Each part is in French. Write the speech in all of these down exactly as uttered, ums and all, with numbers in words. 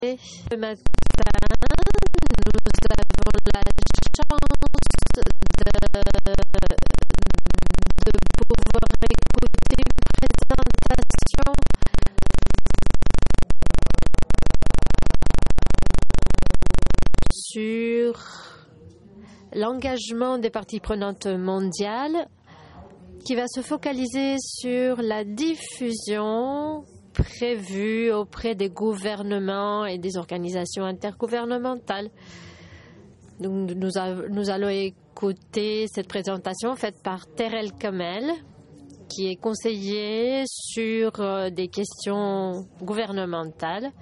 Ce matin, nous avons la chance de, de pouvoir écouter une présentation sur l'engagement des parties prenantes mondiales qui va se focaliser sur la diffusion prévue auprès des gouvernements et des organisations intergouvernementales. Donc, nous, a, nous allons écouter cette présentation faite par Terrell Kamel, qui est conseiller sur euh, des questions gouvernementales.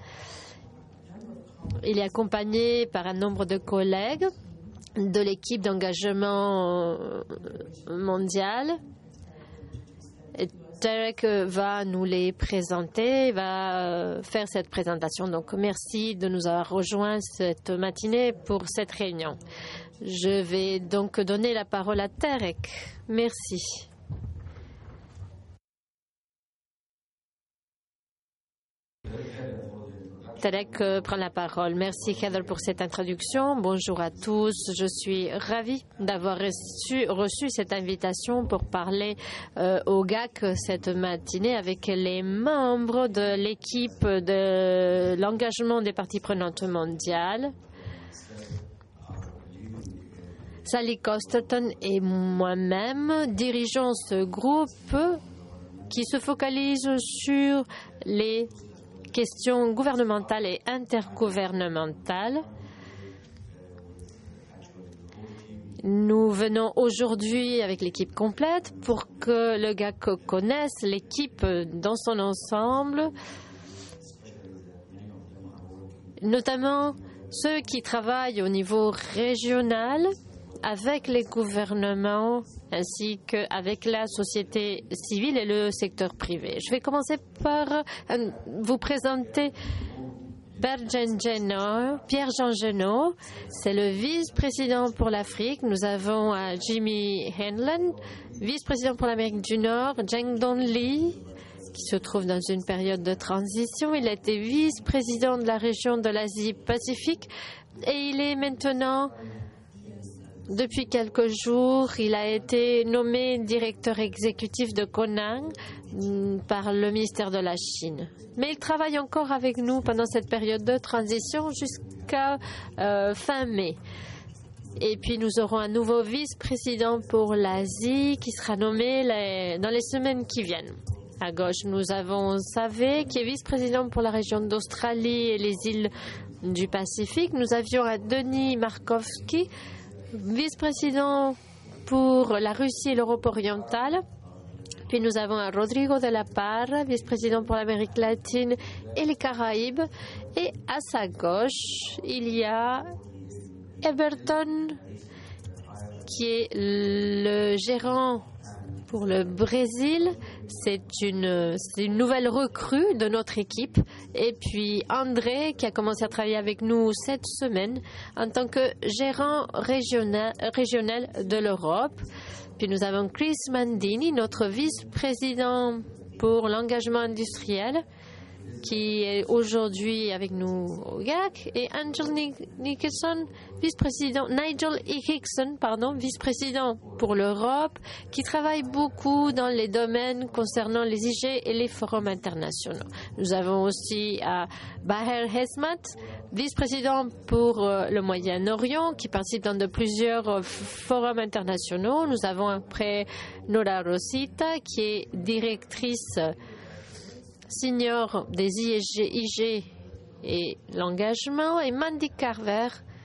Il est accompagné par un nombre de collègues de l'équipe d'engagement mondial. Et Derek va nous les présenter, va faire cette présentation. Donc, merci de nous avoir rejoints cette matinée pour cette réunion. Je vais donc donner la parole à Derek. Merci. Derek euh, prend la parole. Merci Heather pour cette introduction. Bonjour à tous. Je suis ravie d'avoir reçu, reçu cette invitation pour parler euh, au G A C cette matinée avec les membres de l'équipe de l'engagement des parties prenantes mondiales. Sally Costerton et moi-même dirigeons ce groupe qui se focalise sur les questions gouvernementales et intergouvernementales. Nous venons aujourd'hui avec l'équipe complète pour que le G A C connaisse l'équipe dans son ensemble, notamment ceux qui travaillent au niveau régional avec les gouvernements ainsi qu'avec la société civile et le secteur privé. Je vais commencer par vous présenter Pierre-Jean Genot. C'est le vice-président pour l'Afrique. Nous avons Jimmy Hanlon, vice-président pour l'Amérique du Nord, Zheng Donli, qui se trouve dans une période de transition. Il a été vice-président de la région de l'Asie-Pacifique et il est maintenant, depuis quelques jours, il a été nommé directeur exécutif de Conang par le ministère de la Chine. Mais il travaille encore avec nous pendant cette période de transition jusqu'à euh, fin mai. Et puis nous aurons un nouveau vice-président pour l'Asie qui sera nommé les, dans les semaines qui viennent. À gauche, nous avons Savé, qui est vice-président pour la région d'Australie et les îles du Pacifique. Nous avions à Denis Markovski, vice-président pour la Russie et l'Europe orientale. Puis nous avons à Rodrigo de la Parra, vice-président pour l'Amérique latine et les Caraïbes. Et à sa gauche, il y a Everton, qui est le gérant pour le Brésil. C'est une, c'est une nouvelle recrue de notre équipe. Et puis André, qui a commencé à travailler avec nous cette semaine en tant que gérant régional, régional de l'Europe. Puis nous avons Chris Mandini, notre vice-président pour l'engagement industriel, qui est aujourd'hui avec nous au G A C, et Angel Nicholson, vice-président, Nigel Hickson, pardon, vice-président pour l'Europe, qui travaille beaucoup dans les domaines concernant les I G et les forums internationaux. Nous avons aussi à Baher Hesmat, vice-président pour euh, le Moyen-Orient, qui participe dans de plusieurs euh, forums internationaux. Nous avons après Nora Rosita, qui est directrice senior des I G et l'engagement, et Mandy Carver,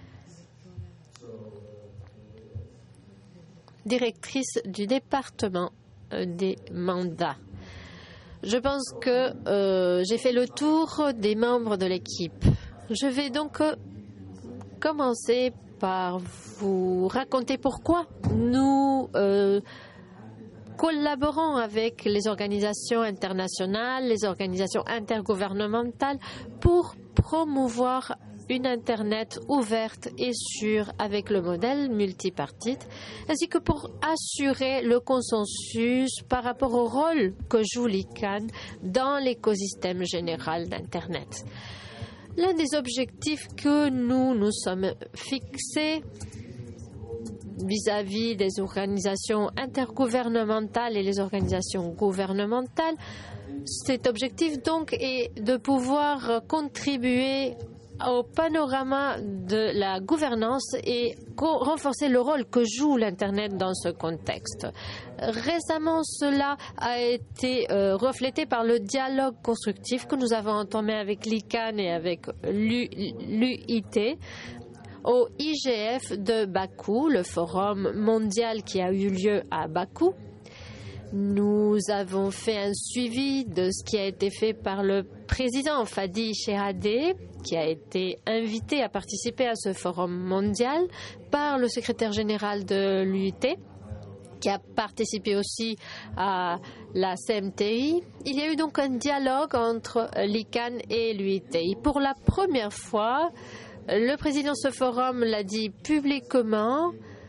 directrice du département des mandats. Je pense que euh, j'ai fait le tour des membres de l'équipe. Je vais donc euh, commencer par vous raconter pourquoi nous euh, collaborons avec les organisations internationales, les organisations intergouvernementales pour promouvoir une Internet ouverte et sûre avec le modèle multipartite, ainsi que pour assurer le consensus par rapport au rôle que joue l'I C A N dans l'écosystème général d'Internet. L'un des objectifs que nous nous sommes fixés vis-à-vis des organisations intergouvernementales et les organisations gouvernementales, cet objectif donc est de pouvoir contribuer au panorama de la gouvernance et renforcer le rôle que joue l'Internet dans ce contexte. Récemment, cela a été euh, reflété par le dialogue constructif que nous avons entamé avec l'I C A N et avec l'U I T au I G F de Bakou, le forum mondial qui a eu lieu à Bakou. Nous avons fait un suivi de ce qui a été fait par le président Fadi Chehadeh, qui a été invité à participer à ce forum mondial par le secrétaire général de l'U I T, qui a participé aussi à la C M T I. Il y a eu donc un dialogue entre l'I C A N et l'U I T. Et pour la première fois, le président de ce forum l'a dit publiquement,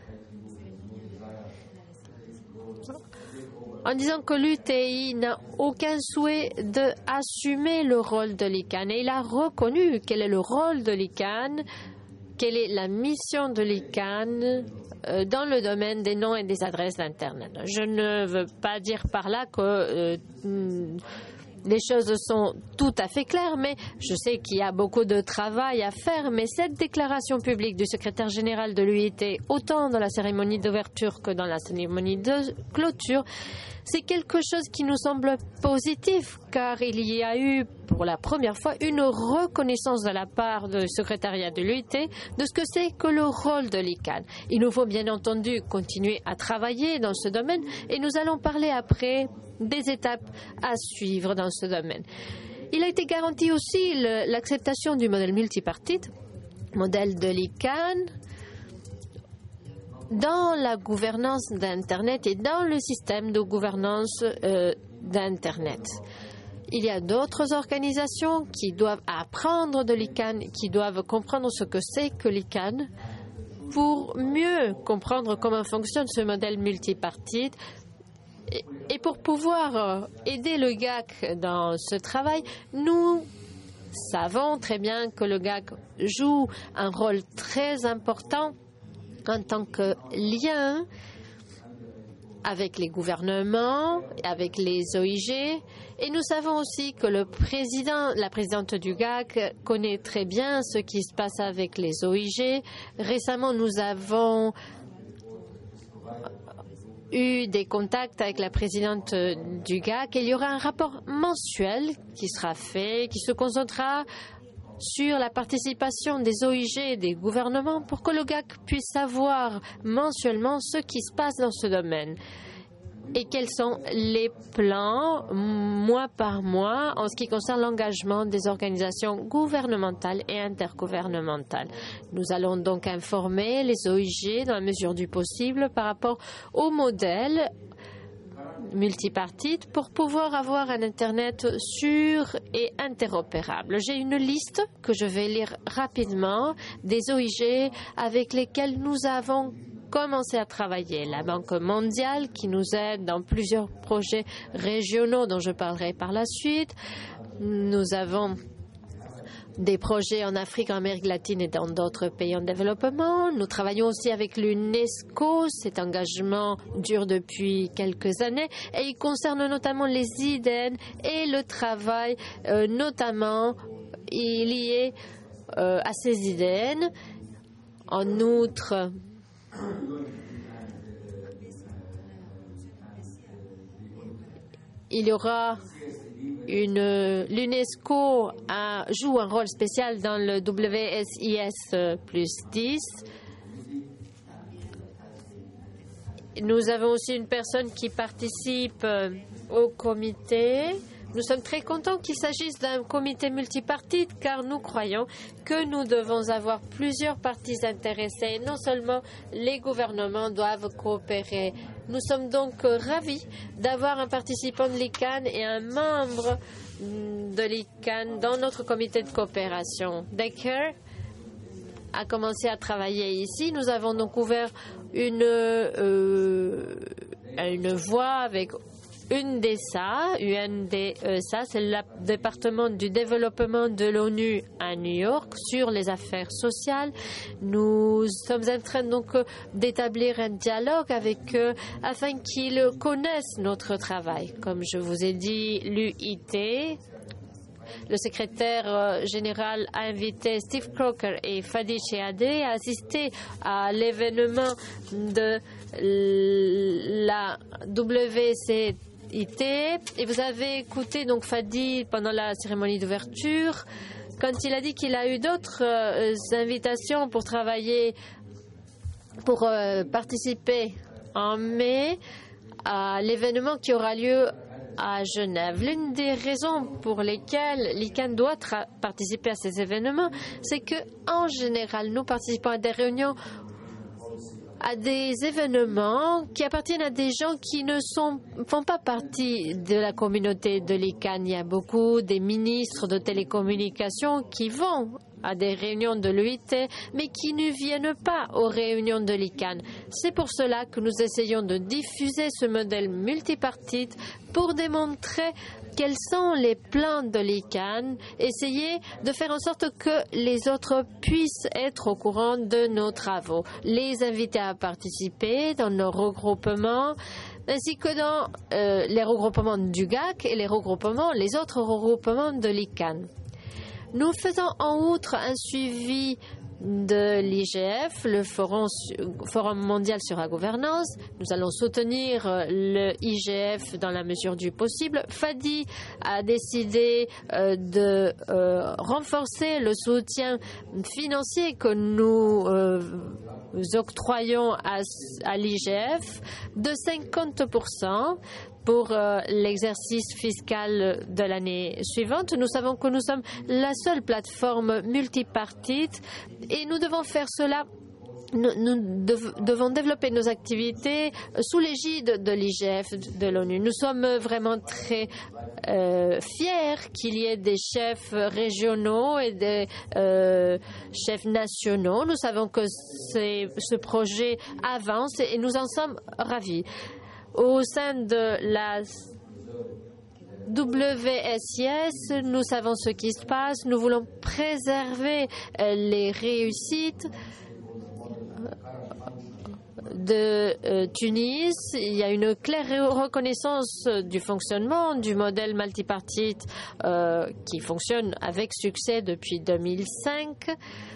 en disant que l'U T I n'a aucun souhait d'assumer le rôle de l'I C A N. Et il a reconnu quel est le rôle de l'I C A N, quelle est la mission de l'I C A N euh, dans le domaine des noms et des adresses d'Internet. Je ne veux pas dire par là que euh, les choses sont tout à fait claires, mais je sais qu'il y a beaucoup de travail à faire. Mais cette déclaration publique du secrétaire général de l'U I T, autant dans la cérémonie d'ouverture que dans la cérémonie de clôture, c'est quelque chose qui nous semble positif, car il y a eu pour la première fois une reconnaissance de la part du secrétariat de l'U I T de ce que c'est que le rôle de l'I C A N. Il nous faut bien entendu continuer à travailler dans ce domaine et nous allons parler après des étapes à suivre dans ce domaine. Il a été garanti aussi l'acceptation du modèle multipartite, modèle de l'I C A N, dans la gouvernance d'Internet et dans le système de gouvernance euh, d'Internet. Il y a d'autres organisations qui doivent apprendre de l'I C A N, qui doivent comprendre ce que c'est que l'I C A N pour mieux comprendre comment fonctionne ce modèle multipartite. Et pour pouvoir aider le G A C dans ce travail, nous savons très bien que le G A C joue un rôle très important en tant que lien avec les gouvernements, avec les O I G. Et nous savons aussi que le président, la présidente du G A C connaît très bien ce qui se passe avec les O I G. Récemment, nous avons eu des contacts avec la présidente du G A C. Il y aura un rapport mensuel qui sera fait, qui se concentrera sur la participation des O I G et des gouvernements pour que le G A C puisse savoir mensuellement ce qui se passe dans ce domaine et quels sont les plans mois par mois en ce qui concerne l'engagement des organisations gouvernementales et intergouvernementales. Nous allons donc informer les O I G dans la mesure du possible par rapport au modèle multipartite pour pouvoir avoir un Internet sûr et interopérable. J'ai une liste que je vais lire rapidement des O I G avec lesquels nous avons commencé à travailler. La Banque mondiale qui nous aide dans plusieurs projets régionaux dont je parlerai par la suite. Nous avons des projets en Afrique, en Amérique latine et dans d'autres pays en développement. Nous travaillons aussi avec l'UNESCO. Cet engagement dure depuis quelques années et il concerne notamment les I D N et le travail euh, notamment lié euh, à ces I D N. En outre, il y aura une l'UNESCO a, joue un rôle spécial dans le W S I S plus dix. Nous avons aussi une personne qui participe au comité. Nous sommes très contents qu'il s'agisse d'un comité multipartite car nous croyons que nous devons avoir plusieurs parties intéressées. Non seulement les gouvernements doivent coopérer. Nous sommes donc ravis d'avoir un participant de l'I C A N et un membre de l'I C A N dans notre comité de coopération. Decker a commencé à travailler ici. Nous avons donc ouvert une, euh, une voie avec U N D S A, U N D S A, c'est le département du développement de l'ONU à New York sur les affaires sociales. Nous sommes en train donc d'établir un dialogue avec eux afin qu'ils connaissent notre travail. Comme je vous ai dit, l'U I T, le secrétaire général a invité Steve Crocker et Fadi Chehadeh à assister à l'événement de la W C I T. Et vous avez écouté donc Fadi pendant la cérémonie d'ouverture quand il a dit qu'il a eu d'autres euh, invitations pour travailler, pour euh, participer en mai à l'événement qui aura lieu à Genève. L'une des raisons pour lesquelles l'I C A N doit participer à ces événements, c'est que en général, nous participons à des réunions, à des événements qui appartiennent à des gens qui ne sont, font pas partie de la communauté de l'I C A N. Il y a beaucoup des ministres de télécommunications qui vont à des réunions de l'U I T, mais qui ne viennent pas aux réunions de l'I C A N. C'est pour cela que nous essayons de diffuser ce modèle multipartite pour démontrer quels sont les plans de l'I C A N, essayer de faire en sorte que les autres puissent être au courant de nos travaux, les inviter à participer dans nos regroupements, ainsi que dans euh, les regroupements du G A C et les regroupements, les autres regroupements de l'I C A N. Nous faisons en outre un suivi de l'I G F, le Forum, Forum mondial sur la gouvernance. Nous allons soutenir le I G F dans la mesure du possible. Fadi a décidé euh, de euh, renforcer le soutien financier que nous euh, octroyons à, à l'I G F de cinquante pour cent. Pour euh, l'exercice fiscal de l'année suivante. Nous savons que nous sommes la seule plateforme multipartite et nous devons faire cela. Nous, nous dev, devons développer nos activités sous l'égide de l'I G F de l'ONU. Nous sommes vraiment très euh, fiers qu'il y ait des chefs régionaux et des euh, chefs nationaux. Nous savons que ce projet avance et nous en sommes ravis. Au sein de la W S I S, nous savons ce qui se passe. Nous voulons préserver les réussites de Tunis. Il y a une claire reconnaissance du fonctionnement du modèle multipartite euh, qui fonctionne avec succès depuis deux mille cinq.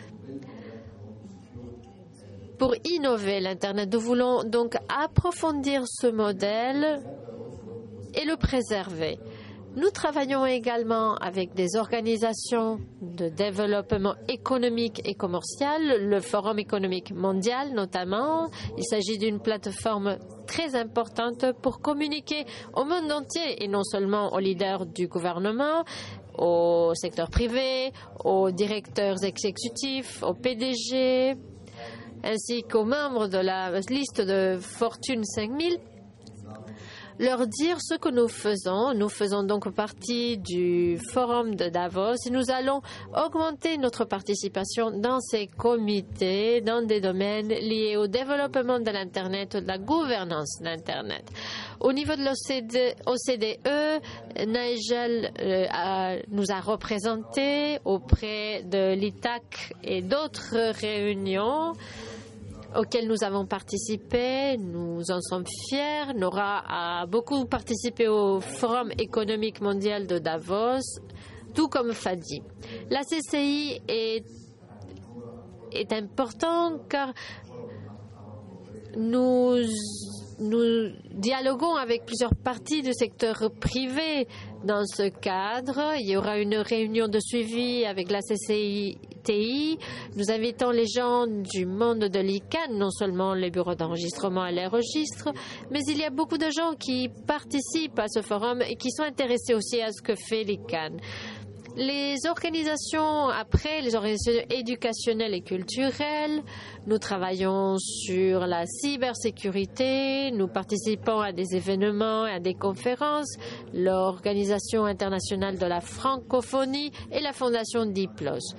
Pour innover l'Internet, nous voulons donc approfondir ce modèle et le préserver. Nous travaillons également avec des organisations de développement économique et commercial, le Forum économique mondial notamment. Il s'agit d'une plateforme très importante pour communiquer au monde entier et non seulement aux leaders du gouvernement, au secteur privé, aux directeurs exécutifs, aux P D G, ainsi qu'aux membres de la liste de Fortune cinq mille, leur dire ce que nous faisons. Nous faisons donc partie du forum de Davos et nous allons augmenter notre participation dans ces comités, dans des domaines liés au développement de l'Internet, de la gouvernance d'Internet. Au niveau de l'O C D E, Nigel euh, a, nous a représentés auprès de l'I T A C et d'autres réunions auxquelles nous avons participé. Nous en sommes fiers. Nora a beaucoup participé au Forum économique mondial de Davos, tout comme Fadi. La C C I est, est important car nous, nous dialoguons avec plusieurs parties du secteur privé. Dans ce cadre, il y aura une réunion de suivi avec la C C I T I. Nous invitons les gens du monde de l'I C A N, non seulement les bureaux d'enregistrement et les registres, mais il y a beaucoup de gens qui participent à ce forum et qui sont intéressés aussi à ce que fait l'I C A N. Les organisations, après, les organisations éducationnelles et culturelles, nous travaillons sur la cybersécurité, nous participons à des événements et à des conférences, l'Organisation internationale de la francophonie et la Fondation Diplos.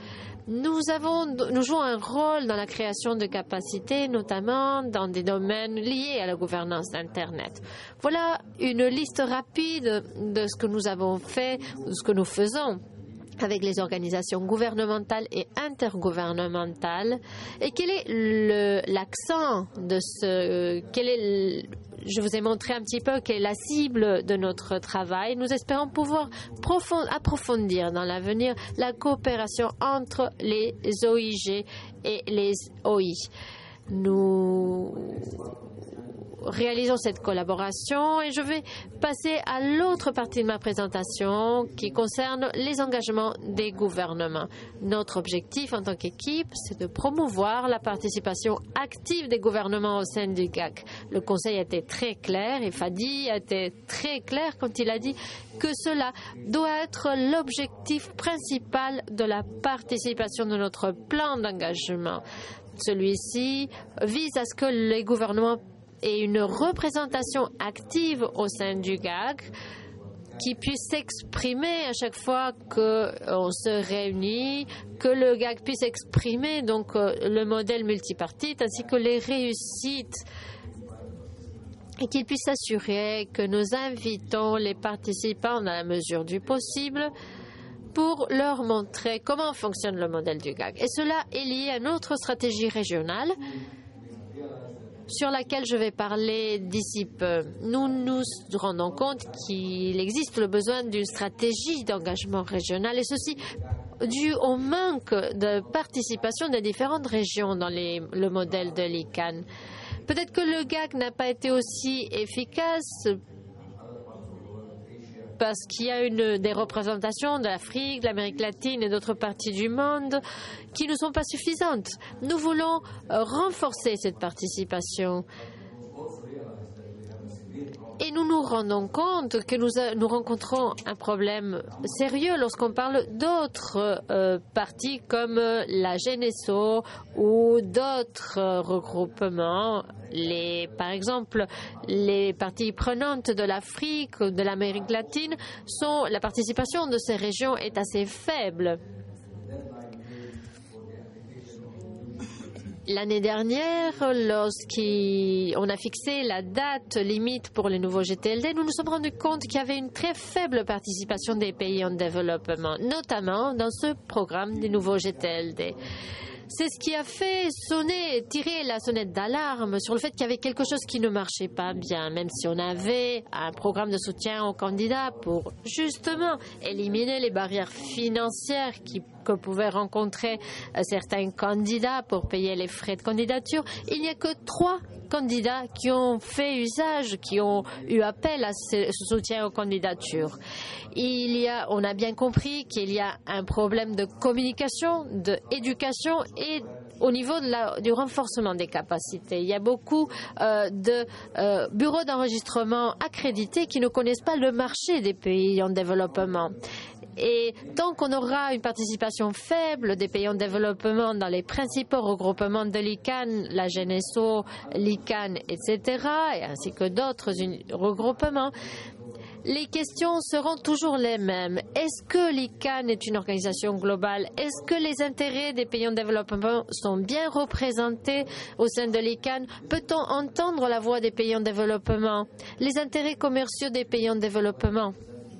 Nous, avons, nous jouons un rôle dans la création de capacités, notamment dans des domaines liés à la gouvernance d'Internet. Voilà une liste rapide de ce que nous avons fait, de ce que nous faisons avec les organisations gouvernementales et intergouvernementales. Et quel est l'accent de ce... Quel est le, je vous ai montré un petit peu quelle est la cible de notre travail. Nous espérons pouvoir profond, approfondir dans l'avenir la coopération entre les O I G et les O I. Nous réalisons cette collaboration et je vais passer à l'autre partie de ma présentation qui concerne les engagements des gouvernements. Notre objectif en tant qu'équipe, c'est de promouvoir la participation active des gouvernements au sein du G A C. Le Conseil a été très clair et Fadi a été très clair quand il a dit que cela doit être l'objectif principal de la participation de notre plan d'engagement. Celui-ci vise à ce que les gouvernements et une représentation active au sein du G A C qui puisse s'exprimer à chaque fois qu'on se réunit, que le G A C puisse exprimer donc le modèle multipartite ainsi que les réussites et qu'il puisse s'assurer que nous invitons les participants dans la mesure du possible pour leur montrer comment fonctionne le modèle du G A C. Et cela est lié à notre stratégie régionale sur laquelle je vais parler d'ici peu. Nous nous rendons compte qu'il existe le besoin d'une stratégie d'engagement régional et ceci dû au manque de participation des différentes régions dans les, le modèle de l'I C A N. Peut-être que le G A C n'a pas été aussi efficace parce qu'il y a une, des représentations de l'Afrique, de l'Amérique latine et d'autres parties du monde qui ne sont pas suffisantes. Nous voulons euh, renforcer cette participation. Et nous nous rendons compte que nous, a, nous rencontrons un problème sérieux lorsqu'on parle d'autres euh, partis comme euh, la G N S O ou d'autres euh, regroupements. Les, par exemple, les parties prenantes de l'Afrique ou de l'Amérique latine, sont, la participation de ces régions est assez faible. L'année dernière, lorsqu'on a fixé la date limite pour les nouveaux G T L D, nous nous sommes rendus compte qu'il y avait une très faible participation des pays en développement, notamment dans ce programme des nouveaux G T L D. C'est ce qui a fait sonner, tirer la sonnette d'alarme sur le fait qu'il y avait quelque chose qui ne marchait pas bien, même si on avait un programme de soutien aux candidats pour justement éliminer les barrières financières qui, que pouvaient rencontrer certains candidats pour payer les frais de candidature. Il n'y a que trois candidats qui ont fait usage, qui ont eu appel à ce soutien aux candidatures. Il y a, on a bien compris qu'il y a un problème de communication, d'éducation et au niveau de la, du renforcement des capacités. Il y a beaucoup euh, de euh, bureaux d'enregistrement accrédités qui ne connaissent pas le marché des pays en développement. Et tant qu'on aura une participation faible des pays en développement dans les principaux regroupements de l'I C A N, la G N S O, l'I C A N, et cetera, et ainsi que d'autres regroupements, les questions seront toujours les mêmes. Est-ce que l'I C A N est une organisation globale? Est-ce que les intérêts des pays en développement sont bien représentés au sein de l'I C A N? Peut-on entendre la voix des pays en développement? Les intérêts commerciaux des pays en développement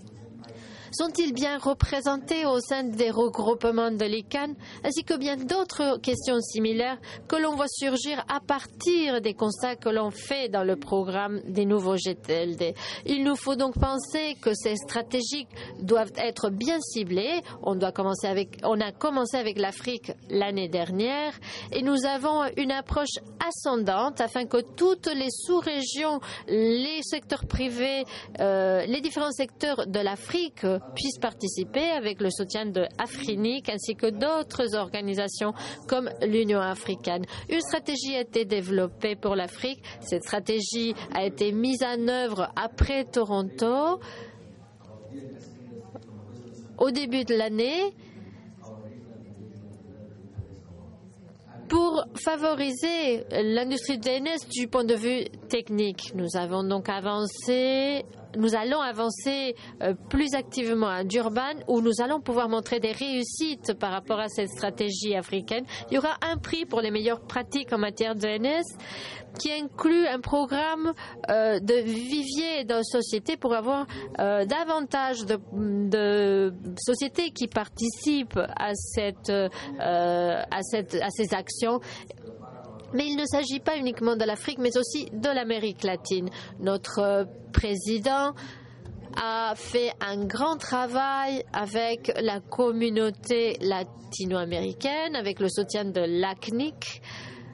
sont-ils bien représentés au sein des regroupements de l'I C A N, ainsi que bien d'autres questions similaires que l'on voit surgir à partir des constats que l'on fait dans le programme des nouveaux G T L D. Il nous faut donc penser que ces stratégies doivent être bien ciblées. On doit commencer avec, on a commencé avec l'Afrique l'année dernière et nous avons une approche ascendante afin que toutes les sous-régions, les secteurs privés, euh, les différents secteurs de l'Afrique puissent participer avec le soutien de Afrinic ainsi que d'autres organisations comme l'Union africaine. Une stratégie a été développée pour l'Afrique. Cette stratégie a été mise en œuvre après Toronto. Au début de l'année, pour favoriser l'industrie D N S du point de vue technique. Nous avons donc avancé, nous allons avancer euh, plus activement à Durban, où nous allons pouvoir montrer des réussites par rapport à cette stratégie africaine. Il y aura un prix pour les meilleures pratiques en matière de N S qui inclut un programme euh, de vivier de sociétés pour avoir euh, davantage de, de sociétés qui participent à, cette, euh, à, cette, à ces actions. Mais il ne s'agit pas uniquement de l'Afrique, mais aussi de l'Amérique latine. Notre président a fait un grand travail avec la communauté latino-américaine, avec le soutien de l'A C N I C.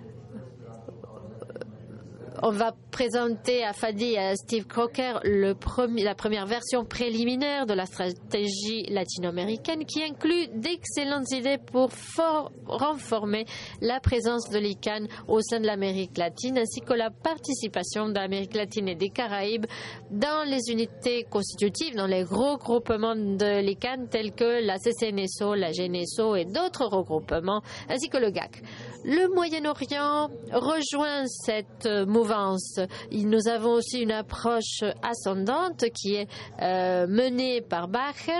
On va présenter à Fadi et à Steve Crocker le premier, la première version préliminaire de la stratégie latino-américaine qui inclut d'excellentes idées pour for, renforcer la présence de l'I C A N au sein de l'Amérique latine ainsi que la participation de l'Amérique latine et des Caraïbes dans les unités constitutives, dans les regroupements de l'I C A N tels que la C C N S O, la G N S O et d'autres regroupements ainsi que le G A C. Le Moyen-Orient rejoint cette mouvance. Nous avons aussi une approche ascendante qui est euh, menée par Bacher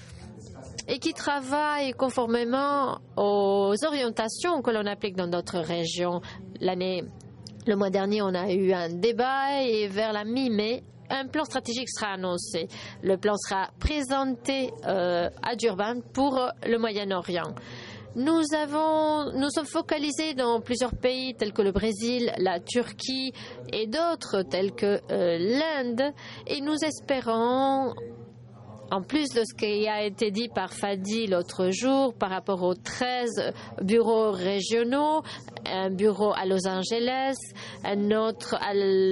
et qui travaille conformément aux orientations que l'on applique dans d'autres régions. L'année, le mois dernier, on a eu un débat et vers la mi-mai, un plan stratégique sera annoncé. Le plan sera présenté euh, à Durban pour le Moyen-Orient. Nous, avons, nous sommes focalisés dans plusieurs pays tels que le Brésil, la Turquie et d'autres tels que euh, l'Inde et nous espérons, en plus de ce qui a été dit par Fadi l'autre jour par rapport aux treize bureaux régionaux, un bureau à Los Angeles, un autre à,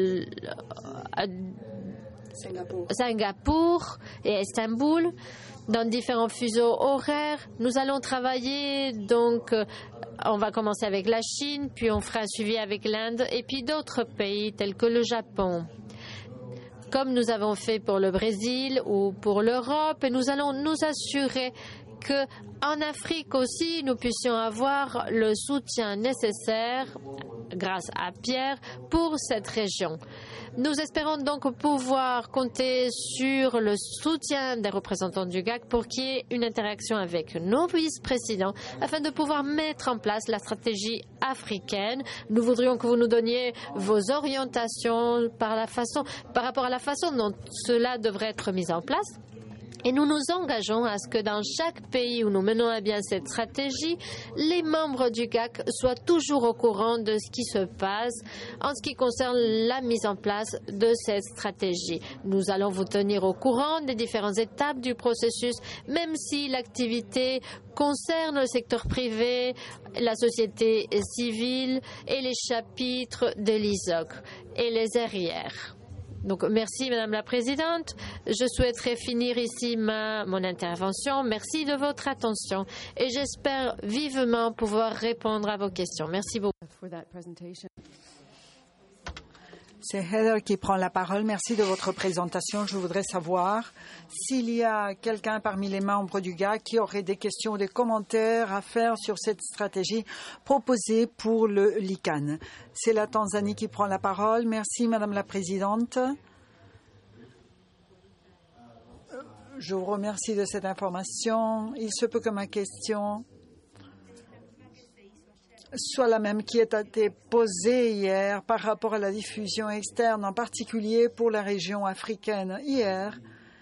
à Singapour. Singapour et Istanbul, dans différents fuseaux horaires. Nous allons travailler, donc euh, on va commencer avec la Chine, puis on fera un suivi avec l'Inde et puis d'autres pays tels que le Japon. Comme nous avons fait pour le Brésil ou pour l'Europe, et nous allons nous assurer qu'en Afrique aussi, nous puissions avoir le soutien nécessaire, grâce à Pierre, pour cette région. Nous espérons donc pouvoir compter sur le soutien des représentants du G A C pour qu'il y ait une interaction avec nos vice-présidents afin de pouvoir mettre en place la stratégie africaine. Nous voudrions que vous nous donniez vos orientations par, la façon, par rapport à la façon dont cela devrait être mis en place. Et nous nous engageons à ce que dans chaque pays où nous menons à bien cette stratégie, les membres du G A C soient toujours au courant de ce qui se passe en ce qui concerne la mise en place de cette stratégie. Nous allons vous tenir au courant des différentes étapes du processus, même si l'activité concerne le secteur privé, la société civile et les chapitres de l'I S O C et les R I R. Donc, merci, Madame la Présidente. Je souhaiterais finir ici ma, mon intervention. Merci de votre attention et j'espère vivement pouvoir répondre à vos questions. Merci beaucoup. C'est Heather qui prend la parole. Merci de votre présentation. Je voudrais savoir s'il y a quelqu'un parmi les membres du G A C qui aurait des questions ou des commentaires à faire sur cette stratégie proposée pour le L I C A N. C'est la Tanzanie qui prend la parole. Merci, Madame la Présidente. Je vous remercie de cette information. Il se peut que ma question soit la même qui a été posée hier par rapport à la diffusion externe, en particulier pour la région africaine. Hier,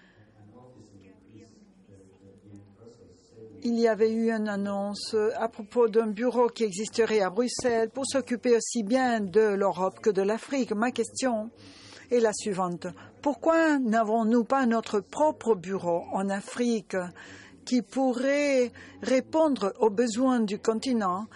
il y avait eu une annonce à propos d'un bureau qui existerait à Bruxelles pour s'occuper aussi bien de l'Europe que de l'Afrique. Ma question est la suivante. Pourquoi n'avons-nous pas notre propre bureau en Afrique qui pourrait répondre aux besoins du continent,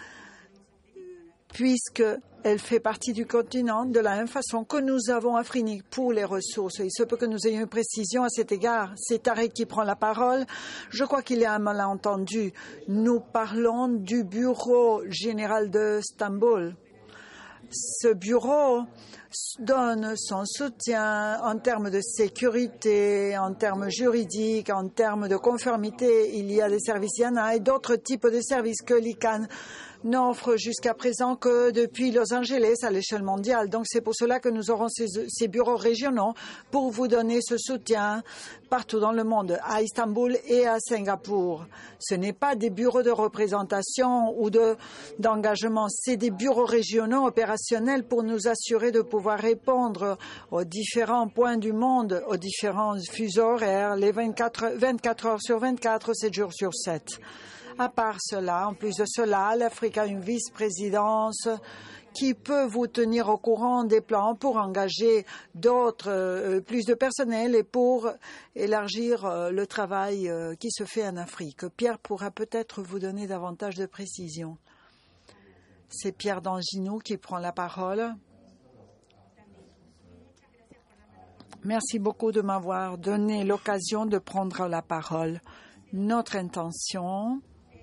puisqu'elle fait partie du continent de la même façon que nous avons Afrique pour les ressources. Il se peut que nous ayons une précision à cet égard. C'est Tarek qui prend la parole. Je crois qu'il y a un malentendu. Nous parlons du bureau général de Istanbul. Ce bureau donne son soutien en termes de sécurité, en termes juridiques, en termes de conformité. Il y a des services I A N A et d'autres types de services que l'I C A N n'offre jusqu'à présent que depuis Los Angeles à l'échelle mondiale. Donc c'est pour cela que nous aurons ces, ces bureaux régionaux pour vous donner ce soutien partout dans le monde, à Istanbul et à Singapour. Ce n'est pas des bureaux de représentation ou de, d'engagement, c'est des bureaux régionaux opérationnels pour nous assurer de pouvoir répondre aux différents points du monde, aux différents fuseaux horaires, les vingt-quatre, vingt-quatre heures sur vingt-quatre, sept jours sur sept. À part cela, en plus de cela, l'Afrique a une vice-présidence qui peut vous tenir au courant des plans pour engager d'autres, euh, plus de personnel et pour élargir euh, le travail euh, qui se fait en Afrique. Pierre pourra peut-être vous donner davantage de précisions. C'est Pierre Danginou qui prend la parole. Merci beaucoup de m'avoir donné l'occasion de prendre la parole. Notre intention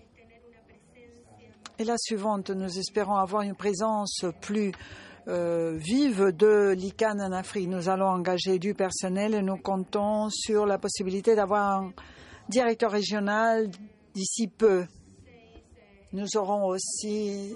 est la suivante. Nous espérons avoir une présence plus euh, vive de l'I C A N en Afrique. Nous allons engager du personnel et nous comptons sur la possibilité d'avoir un directeur régional d'ici peu. Nous aurons aussi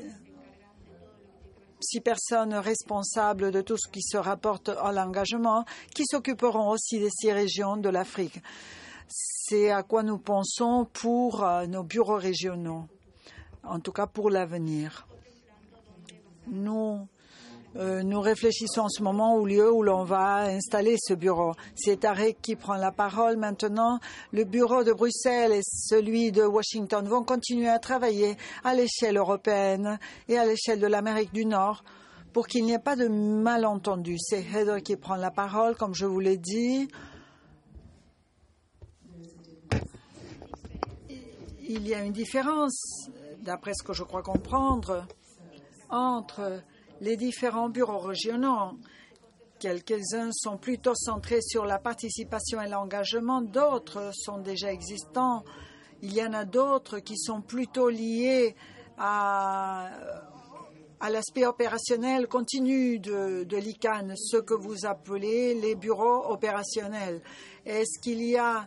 six personnes responsables de tout ce qui se rapporte à l'engagement qui s'occuperont aussi des six régions de l'Afrique. C'est à quoi nous pensons pour euh, nos bureaux régionaux, en tout cas pour l'avenir. Nous, euh, nous réfléchissons en ce moment au lieu où l'on va installer ce bureau. C'est Tarek qui prend la parole maintenant. Le bureau de Bruxelles et celui de Washington vont continuer à travailler à l'échelle européenne et à l'échelle de l'Amérique du Nord pour qu'il n'y ait pas de malentendus. C'est Heather qui prend la parole, comme je vous l'ai dit. Il y a une différence, d'après ce que je crois comprendre, entre les différents bureaux régionaux. Quelques-uns sont plutôt centrés sur la participation et l'engagement, d'autres sont déjà existants. Il y en a d'autres qui sont plutôt liés à, à l'aspect opérationnel continu de, de l'I C A N, ce que vous appelez les bureaux opérationnels. Est-ce qu'il y a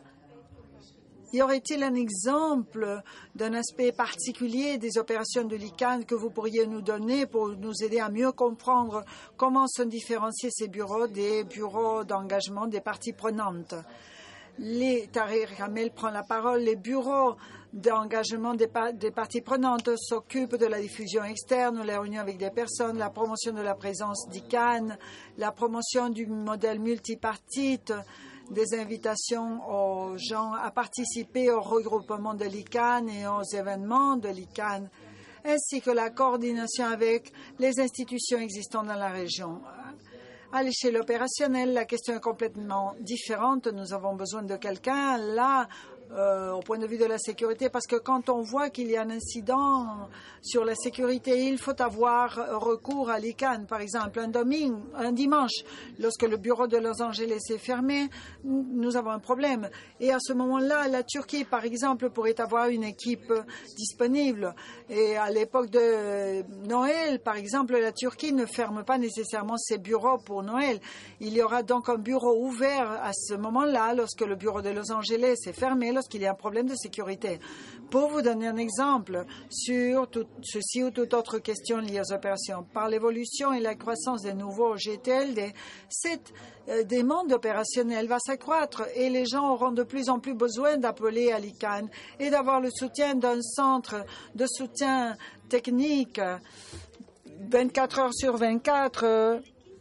Y aurait-il un exemple d'un aspect particulier des opérations de l'I C A N que vous pourriez nous donner pour nous aider à mieux comprendre comment sont différenciés ces bureaux des bureaux d'engagement des parties prenantes? Les Tariq Hamel prend la parole. Les bureaux d'engagement des, par des parties prenantes s'occupent de la diffusion externe, la réunion avec des personnes, la promotion de la présence d'I C A N, la promotion du modèle multipartite, des invitations aux gens à participer au regroupement de l'I C A N et aux événements de l'I C A N, ainsi que la coordination avec les institutions existantes dans la région. À l'échelle opérationnelle, la question est complètement différente. Nous avons besoin de quelqu'un là, euh, au point de vue de la sécurité, parce que quand on voit qu'il y a un incident sur la sécurité, il faut avoir recours à l'I C A N. Par exemple, un, domingue, un dimanche, lorsque le bureau de Los Angeles est fermé, nous avons un problème. Et à ce moment-là, la Turquie, par exemple, pourrait avoir une équipe disponible. Et à l'époque de Noël, par exemple, la Turquie ne ferme pas nécessairement ses bureaux pour Noël. Il y aura donc un bureau ouvert à ce moment-là, lorsque le bureau de Los Angeles est fermé, lorsqu'il y a un problème de sécurité. Pour vous donner un exemple sur tout ceci ou toute autre question liée aux opérations, par l'évolution et la croissance des nouveaux G T L D, cette euh, demande opérationnelle va s'accroître et les gens auront de plus en plus besoin d'appeler à l'I C A N et d'avoir le soutien d'un centre de soutien technique vingt-quatre heures sur vingt-quatre, euh,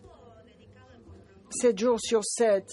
sept jours sur sept.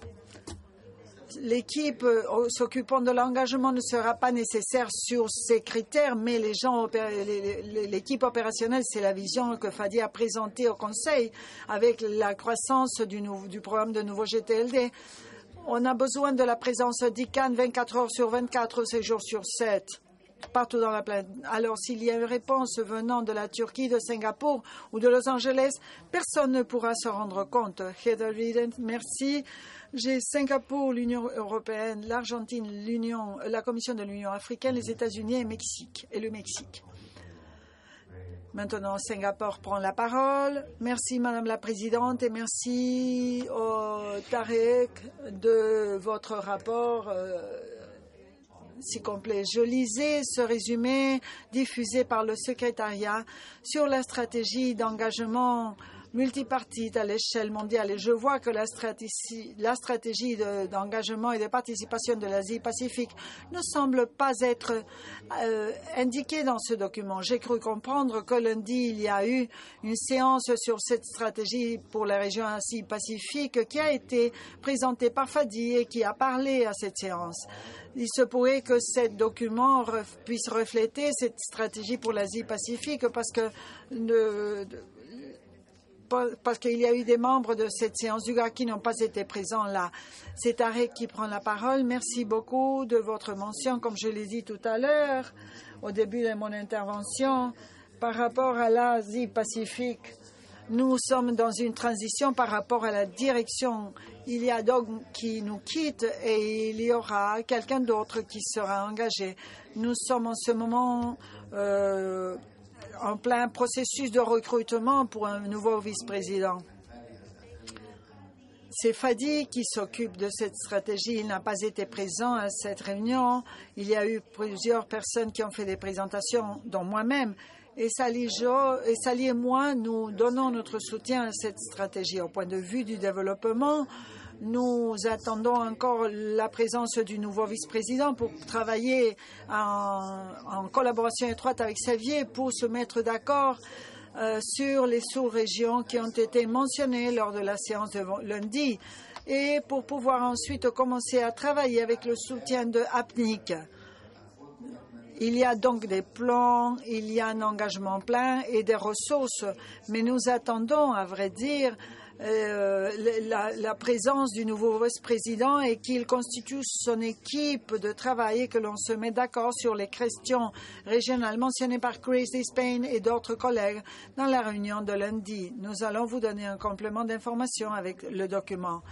L'équipe euh, s'occupant de l'engagement ne sera pas nécessaire sur ces critères, mais les gens, l'équipe opérationnelle, c'est la vision que Fadi a présentée au Conseil avec la croissance du, du programme de nouveaux G T L D. On a besoin de la présence d'I C A N vingt-quatre heures sur vingt-quatre, sept jours sur sept. Partout dans la planète. Alors, s'il y a une réponse venant de la Turquie, de Singapour ou de Los Angeles, personne ne pourra se rendre compte. Heather Reed, merci. J'ai Singapour, l'Union européenne, l'Argentine, l'Union, la Commission de l'Union africaine, les États-Unis et, Mexique, et le Mexique. Maintenant, Singapour prend la parole. Merci, Madame la Présidente, et merci au Tarek de votre rapport. Euh, si complet. Je lisais ce résumé diffusé par le secrétariat sur la stratégie d'engagement multipartite à l'échelle mondiale et je vois que la stratégie, la stratégie de, d'engagement et de participation de l'Asie-Pacifique ne semble pas être euh, indiquée dans ce document. J'ai cru comprendre que lundi, il y a eu une séance sur cette stratégie pour la région Asie-Pacifique qui a été présentée par Fadi et qui a parlé à cette séance. Il se pourrait que ce document ref, puisse refléter cette stratégie pour l'Asie-Pacifique parce que de, de, parce qu'il y a eu des membres de cette séance du G A qui n'ont pas été présents là. C'est Tarek qui prend la parole. Merci beaucoup de votre mention, comme je l'ai dit tout à l'heure, au début de mon intervention, par rapport à l'Asie-Pacifique. Nous sommes dans une transition par rapport à la direction. Il y a donc qui nous quitte et il y aura quelqu'un d'autre qui sera engagé. Nous sommes en ce moment euh, en plein processus de recrutement pour un nouveau vice-président. C'est Fadi qui s'occupe de cette stratégie. Il n'a pas été présent à cette réunion. Il y a eu plusieurs personnes qui ont fait des présentations, dont moi-même. Et Sally, Jo, et Sally et moi, nous donnons notre soutien à cette stratégie. Au point de vue du développement, nous attendons encore la présence du nouveau vice-président pour travailler en, en collaboration étroite avec Xavier pour se mettre d'accord euh, sur les sous-régions qui ont été mentionnées lors de la séance de lundi et pour pouvoir ensuite commencer à travailler avec le soutien de A P N I C. Il y a donc des plans, il y a un engagement plein et des ressources, mais nous attendons, à vrai dire, euh, la, la présence du nouveau vice-président et qu'il constitue son équipe de travail et que l'on se met d'accord sur les questions régionales mentionnées par Chris Spain et d'autres collègues dans la réunion de lundi. Nous allons vous donner un complément d'information avec le document.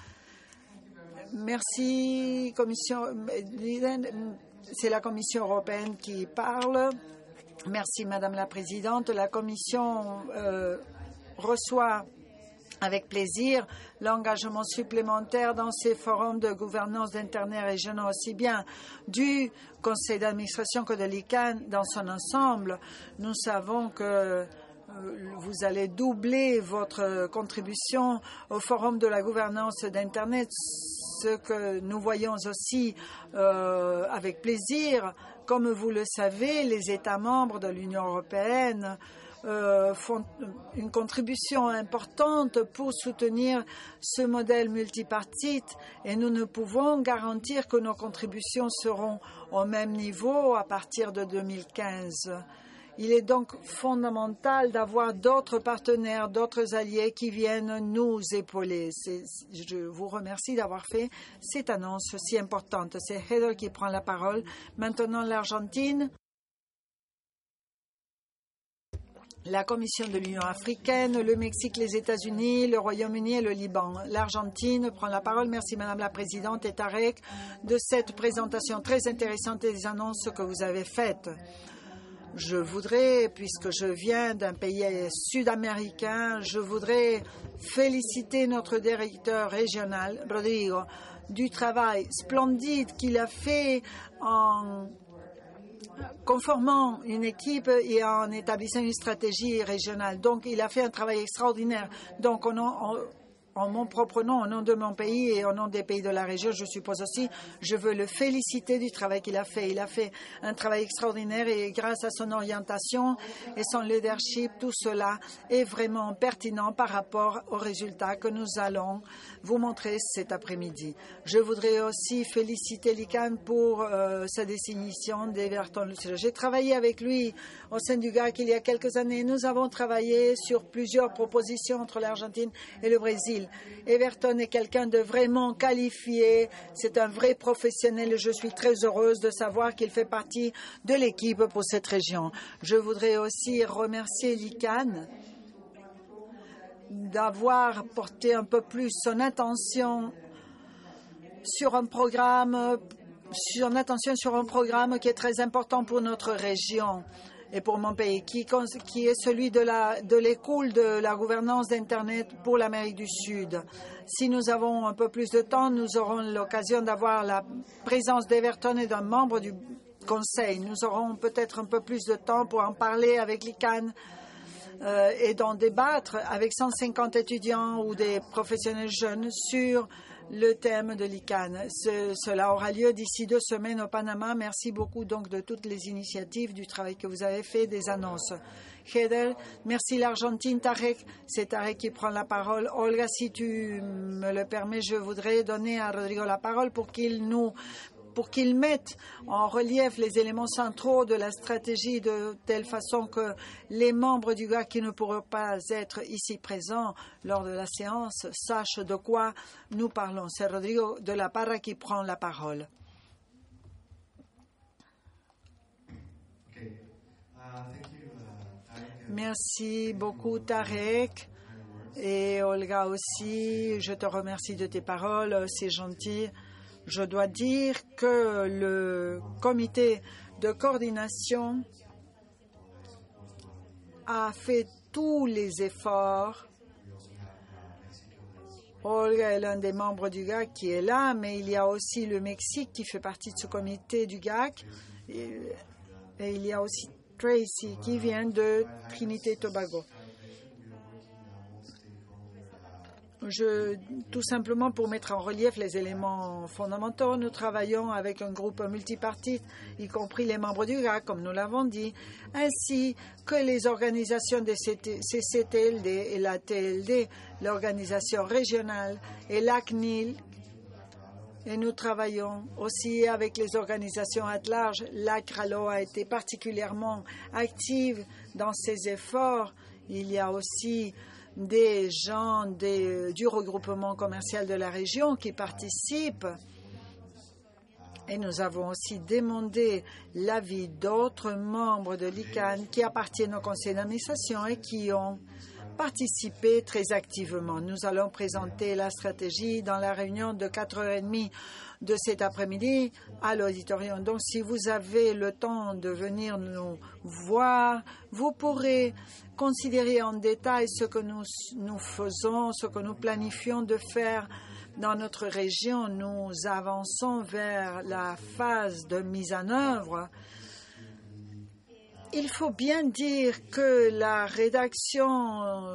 Merci, Commission. C'est la Commission européenne qui parle. Merci, Madame la Présidente. La Commission euh, reçoit avec plaisir l'engagement supplémentaire dans ces forums de gouvernance d'Internet régionaux, aussi bien du Conseil d'administration que de l'I C A N dans son ensemble. Nous savons que euh, vous allez doubler votre contribution au forum de la gouvernance d'Internet, ce que nous voyons aussi euh, avec plaisir. Comme vous le savez, les États membres de l'Union européenne Euh, font une contribution importante pour soutenir ce modèle multipartite et nous ne pouvons garantir que nos contributions seront au même niveau à partir de deux mille quinze. Il est donc fondamental d'avoir d'autres partenaires, d'autres alliés qui viennent nous épauler. C'est, je vous remercie d'avoir fait cette annonce si importante. C'est Heather qui prend la parole. Maintenant, l'Argentine. La Commission de l'Union africaine, le Mexique, les États-Unis, le Royaume-Uni et le Liban. L'Argentine prend la parole. Merci, Madame la Présidente et Tarek, de cette présentation très intéressante et des annonces que vous avez faites. Je voudrais, puisque je viens d'un pays sud-américain, je voudrais féliciter notre directeur régional, Rodrigo, du travail splendide qu'il a fait en conformant une équipe et en établissant une stratégie régionale. Donc, il a fait un travail extraordinaire. Donc, on, on, en mon propre nom, au nom de mon pays et au nom des pays de la région, je suppose aussi, je veux le féliciter du travail qu'il a fait. Il a fait un travail extraordinaire et grâce à son orientation et son leadership, tout cela est vraiment pertinent par rapport aux résultats que nous allons vous montrer cet après-midi. Je voudrais aussi féliciter l'I C A N pour euh, sa désignation d'Everton Lucero. J'ai travaillé avec lui au sein du G A C il y a quelques années. Nous avons travaillé sur plusieurs propositions entre l'Argentine et le Brésil. Everton est quelqu'un de vraiment qualifié. C'est un vrai professionnel et je suis très heureuse de savoir qu'il fait partie de l'équipe pour cette région. Je voudrais aussi remercier l'I C A N d'avoir porté un peu plus son attention sur un programme, son attention sur un programme qui est très important pour notre région et pour mon pays, qui, qui est celui de la, de l'école de la gouvernance d'Internet pour l'Amérique du Sud. Si nous avons un peu plus de temps, nous aurons l'occasion d'avoir la présence d'Everton et d'un membre du conseil. Nous aurons peut-être un peu plus de temps pour en parler avec l'I C A N euh, et d'en débattre avec cent cinquante étudiants ou des professionnels jeunes sur le thème de l'I C A N. Ce, cela aura lieu d'ici deux semaines au Panama. Merci beaucoup donc de toutes les initiatives, du travail que vous avez fait, des annonces. Heather, merci l'Argentine. Tarek, c'est Tarek qui prend la parole. Olga, si tu me le permets, je voudrais donner à Rodrigo la parole pour qu'il nous pour qu'il mette en relief les éléments centraux de la stratégie de telle façon que les membres du G A C qui ne pourront pas être ici présents lors de la séance sachent de quoi nous parlons. C'est Rodrigo de la Parra qui prend la parole. Merci beaucoup, Tarek. Et Olga aussi, je te remercie de tes paroles, c'est gentil. Je dois dire que le comité de coordination a fait tous les efforts. Olga est l'un des membres du G A C qui est là, mais il y a aussi le Mexique qui fait partie de ce comité du G A C. Et, et il y a aussi Tracy qui vient de Trinité et Tobago. Je, tout simplement pour mettre en relief les éléments fondamentaux, nous travaillons avec un groupe multipartite, y compris les membres du G A C, comme nous l'avons dit, ainsi que les organisations des C C T L D et la T L D, l'organisation régionale et l'A C N I L. Et nous travaillons aussi avec les organisations à large. L'A C R A L O a été particulièrement active dans ses efforts. Il y a aussi des gens des, du regroupement commercial de la région qui participent. Et nous avons aussi demandé l'avis d'autres membres de l'I C A N qui appartiennent au conseil d'administration et qui ont participé très activement. Nous allons présenter la stratégie dans la réunion de quatre heures trente de cet après-midi à l'auditorium. Donc, si vous avez le temps de venir nous voir, vous pourrez considérer en détail ce que nous, nous faisons, ce que nous planifions de faire dans notre région. Nous avançons vers la phase de mise en œuvre. Il faut bien dire que la rédaction,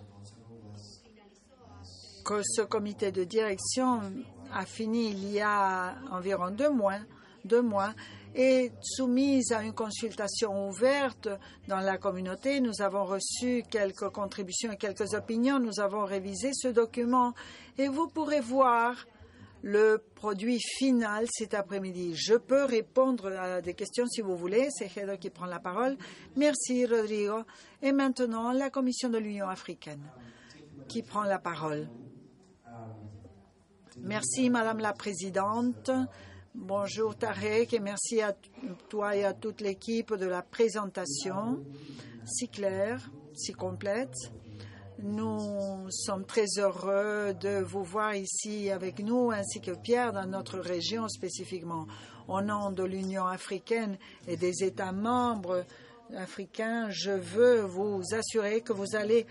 que ce comité de direction a fini il y a environ deux mois, deux mois est soumise à une consultation ouverte dans la communauté. Nous avons reçu quelques contributions et quelques opinions. Nous avons révisé ce document et vous pourrez voir le produit final cet après-midi. Je peux répondre à des questions si vous voulez. C'est Heather qui prend la parole. Merci, Rodrigo. Et maintenant, la Commission de l'Union africaine qui prend la parole. Merci, Madame la Présidente. Bonjour, Tarek, et merci à toi et à toute l'équipe de la présentation si claire, si complète. Nous sommes très heureux de vous voir ici avec nous, ainsi que Pierre, dans notre région spécifiquement. Au nom de l'Union africaine et des États membres africains, je veux vous assurer que vous allez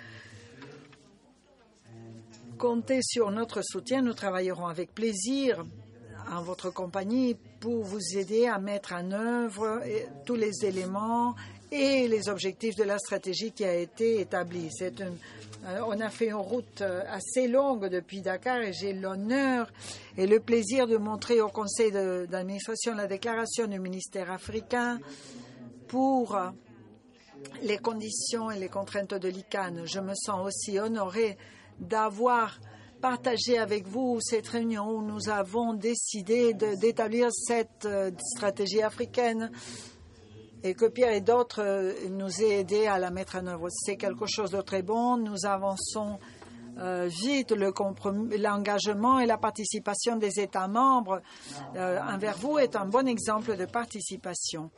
compter sur notre soutien. Nous travaillerons avec plaisir en votre compagnie pour vous aider à mettre en œuvre tous les éléments et les objectifs de la stratégie qui a été établie. C'est une, euh, on a fait une route assez longue depuis Dakar et j'ai l'honneur et le plaisir de montrer au conseil d'administration la déclaration du ministère africain pour les conditions et les contraintes de l'I C A N. Je me sens aussi honorée d'avoir partagé avec vous cette réunion où nous avons décidé d'établir cette euh, stratégie africaine et que Pierre et d'autres euh, nous aient aidés à la mettre en œuvre. C'est quelque chose de très bon. Nous avançons euh, vite. L'engagement et la participation des États membres euh, envers vous est un bon exemple de participation.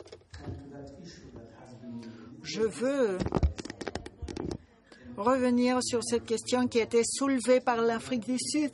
Je veux revenir sur cette question qui a été soulevée par l'Afrique du Sud.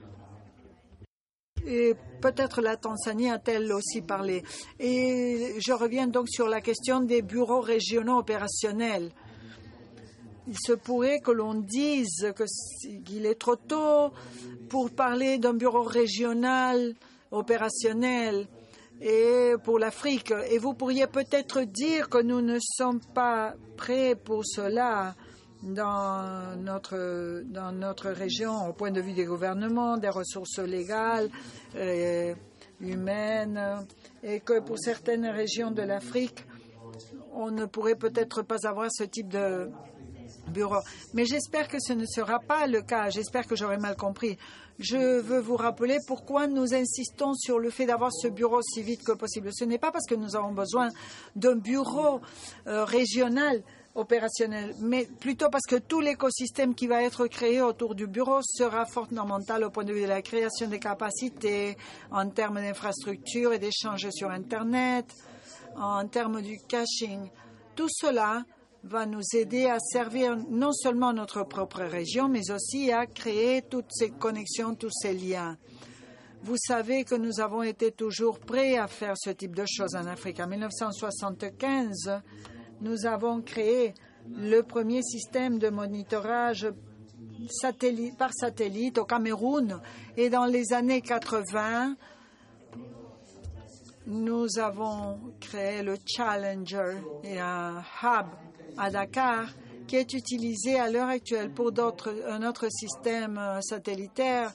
Et peut-être la Tanzanie a-t-elle aussi parlé. Et je reviens donc sur la question des bureaux régionaux opérationnels. Il se pourrait que l'on dise qu'il est trop tôt pour parler d'un bureau régional opérationnel. et pour l'Afrique. Et vous pourriez peut-être dire que nous ne sommes pas prêts pour cela dans notre, dans notre région au point de vue des gouvernements, des ressources légales, et humaines, et que pour certaines régions de l'Afrique, on ne pourrait peut-être pas avoir ce type de bureau. Mais j'espère que ce ne sera pas le cas. J'espère que j'aurai mal compris. Je veux vous rappeler pourquoi nous insistons sur le fait d'avoir ce bureau si vite que possible. Ce n'est pas parce que nous avons besoin d'un bureau euh, régional opérationnel, mais plutôt parce que tout l'écosystème qui va être créé autour du bureau sera fondamental au point de vue de la création des capacités, en termes d'infrastructures et d'échanges sur Internet, en termes du caching. Tout cela va nous aider à servir non seulement notre propre région, mais aussi à créer toutes ces connexions, tous ces liens. Vous savez que nous avons été toujours prêts à faire ce type de choses en Afrique. En mille neuf cent soixante-quinze, nous avons créé le premier système de monitorage satellite, par satellite au Cameroun. Et dans les années quatre-vingt, nous avons créé le Challenger et un hub à Dakar qui est utilisé à l'heure actuelle pour d'autres, un autre système satellitaire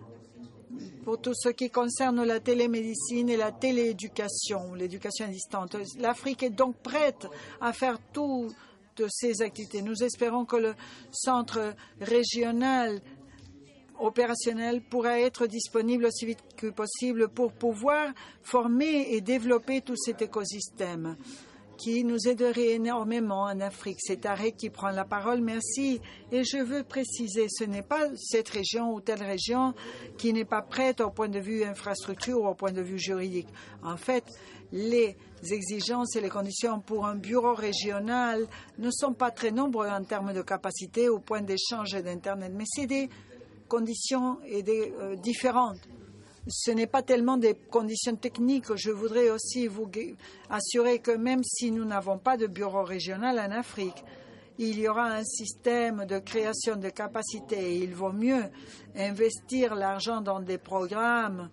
pour tout ce qui concerne la télémédecine et la télééducation, l'éducation à distance. L'Afrique est donc prête à faire toutes ces activités. Nous espérons que le centre régional opérationnel pourra être disponible aussi vite que possible pour pouvoir former et développer tout cet écosystème qui nous aiderait énormément en Afrique. C'est Tarek qui prend la parole. Merci. Et je veux préciser, ce n'est pas cette région ou telle région qui n'est pas prête au point de vue infrastructure ou au point de vue juridique. En fait, les exigences et les conditions pour un bureau régional ne sont pas très nombreux en termes de capacité au point d'échange d'Internet, mais c'est des conditions et des, euh, différentes. Ce n'est pas tellement des conditions techniques. Je voudrais aussi vous assurer que même si nous n'avons pas de bureau régional en Afrique, il y aura un système de création de capacités. Il vaut mieux investir l'argent dans des programmes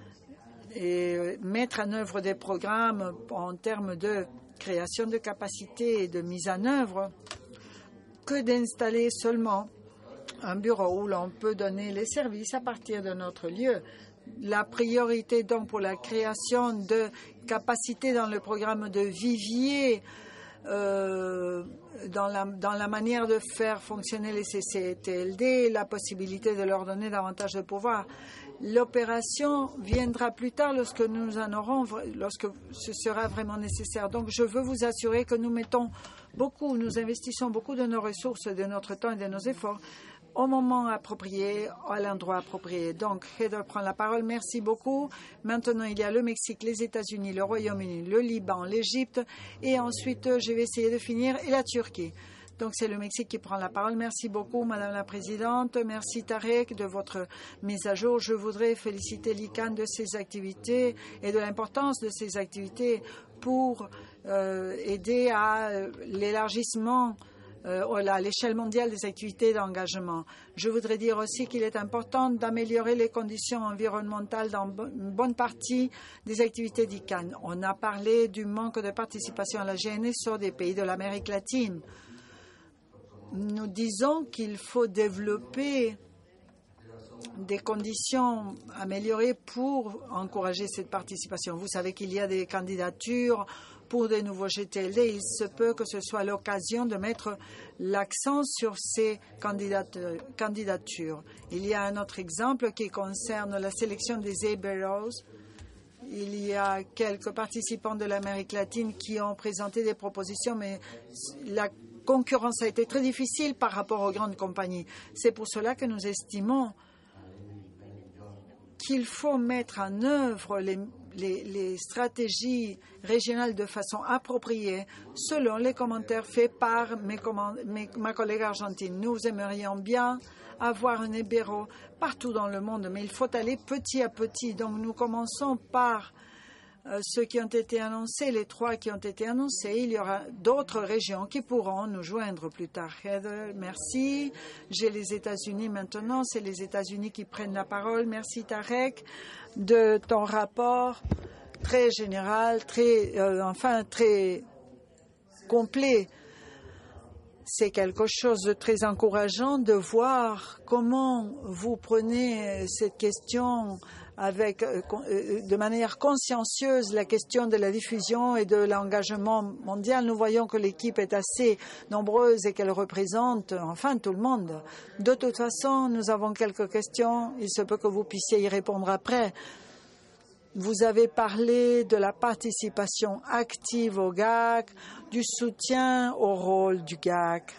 et mettre en œuvre des programmes en termes de création de capacités et de mise en œuvre que d'installer seulement un bureau où l'on peut donner les services à partir de notre lieu. La priorité donc pour la création de capacités dans le programme de vivier, euh, dans, la, dans la manière de faire fonctionner les C C T L D, la possibilité de leur donner davantage de pouvoir. L'opération viendra plus tard lorsque nous en aurons, lorsque ce sera vraiment nécessaire. Donc je veux vous assurer que nous mettons beaucoup, nous investissons beaucoup de nos ressources, de notre temps et de nos efforts au moment approprié, à l'endroit approprié. Donc, Heather prend la parole. Merci beaucoup. Maintenant, il y a le Mexique, les États-Unis, le Royaume-Uni, le Liban, l'Égypte, et ensuite, je vais essayer de finir, et la Turquie. Donc, c'est le Mexique qui prend la parole. Merci beaucoup, Madame la Présidente. Merci, Tarek, de votre mise à jour. Je voudrais féliciter l'I C A N de ses activités et de l'importance de ses activités pour euh, aider à euh, l'élargissement à l'échelle mondiale des activités d'engagement. Je voudrais dire aussi qu'il est important d'améliorer les conditions environnementales dans une bonne partie des activités d'I C A N. On a parlé du manque de participation à la G N S O des pays de l'Amérique latine. Nous disons qu'il faut développer des conditions améliorées pour encourager cette participation. Vous savez qu'il y a des candidatures pour des nouveaux G T L D. Il se peut que ce soit l'occasion de mettre l'accent sur ces candidatures. Il y a un autre exemple qui concerne la sélection des A-Bureaus. Il y a quelques participants de l'Amérique latine qui ont présenté des propositions, mais la concurrence a été très difficile par rapport aux grandes compagnies. C'est pour cela que nous estimons qu'il faut mettre en œuvre les, les, les stratégies régionales de façon appropriée selon les commentaires faits par mes, mes, ma collègue argentine. Nous aimerions bien avoir un bureau partout dans le monde, mais il faut aller petit à petit. Donc nous commençons par euh, ceux qui ont été annoncés, les trois qui ont été annoncés. Il y aura d'autres régions qui pourront nous joindre plus tard. Heather, merci. J'ai les États-Unis maintenant. C'est les États-Unis qui prennent la parole. Merci Tarek de ton rapport très général, très, euh, enfin très complet. C'est quelque chose de très encourageant de voir comment vous prenez cette question avec, euh, de manière consciencieuse, la question de la diffusion et de l'engagement mondial. Nous voyons que l'équipe est assez nombreuse et qu'elle représente enfin tout le monde. De toute façon, nous avons quelques questions. Il se peut que vous puissiez y répondre après. Vous avez parlé de la participation active au G A C, du soutien au rôle du G A C.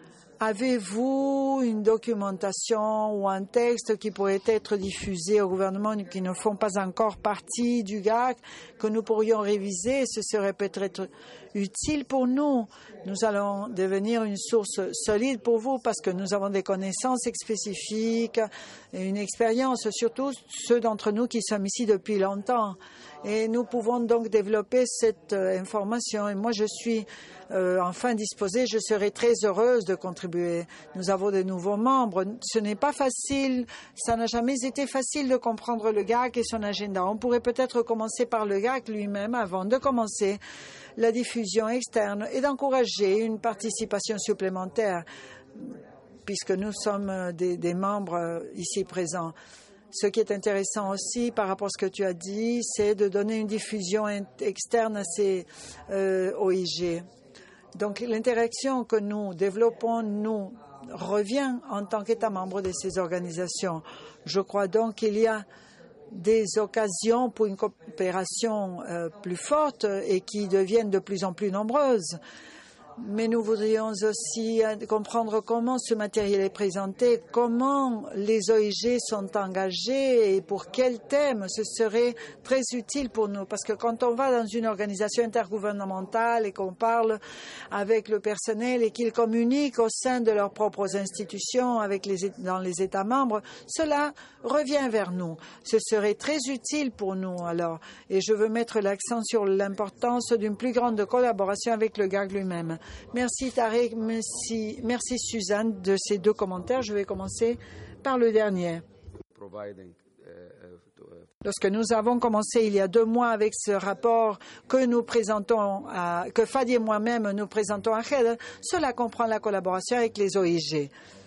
Avez-vous une documentation ou un texte qui pourrait être diffusé au gouvernement qui ne font pas encore partie du G A C, que nous pourrions réviser? Ce serait peut-être utile pour nous. Nous allons devenir une source solide pour vous parce que nous avons des connaissances spécifiques et une expérience, surtout ceux d'entre nous qui sommes ici depuis longtemps. Et nous pouvons donc développer cette euh, information. Et moi, je suis euh, enfin disposée, je serai très heureuse de contribuer. Nous avons de nouveaux membres. Ce n'est pas facile, ça n'a jamais été facile de comprendre le G A C et son agenda. On pourrait peut-être commencer par le G A C lui-même avant de commencer la diffusion externe et d'encourager une participation supplémentaire, puisque nous sommes des, des membres ici présents. Ce qui est intéressant aussi par rapport à ce que tu as dit, c'est de donner une diffusion externe à ces euh, O I G. Donc l'interaction que nous développons nous revient en tant qu'État membre de ces organisations. Je crois donc qu'il y a des occasions pour une coopération euh, plus forte et qui deviennent de plus en plus nombreuses. Mais nous voudrions aussi comprendre comment ce matériel est présenté, comment les O I G sont engagés et pour quels thèmes. Ce serait très utile pour nous parce que quand on va dans une organisation intergouvernementale et qu'on parle avec le personnel et qu'ils communiquent au sein de leurs propres institutions avec les, dans les États membres, cela revient vers nous. Ce serait très utile pour nous alors. Et je veux mettre l'accent sur l'importance d'une plus grande collaboration avec le G A C lui-même. Merci Tarek, merci, merci Suzanne de ces deux commentaires. Je vais commencer par le dernier. Lorsque nous avons commencé il y a deux mois avec ce rapport que nous présentons, à, que Fadi et moi-même nous présentons à Heather, cela comprend la collaboration avec les O I G.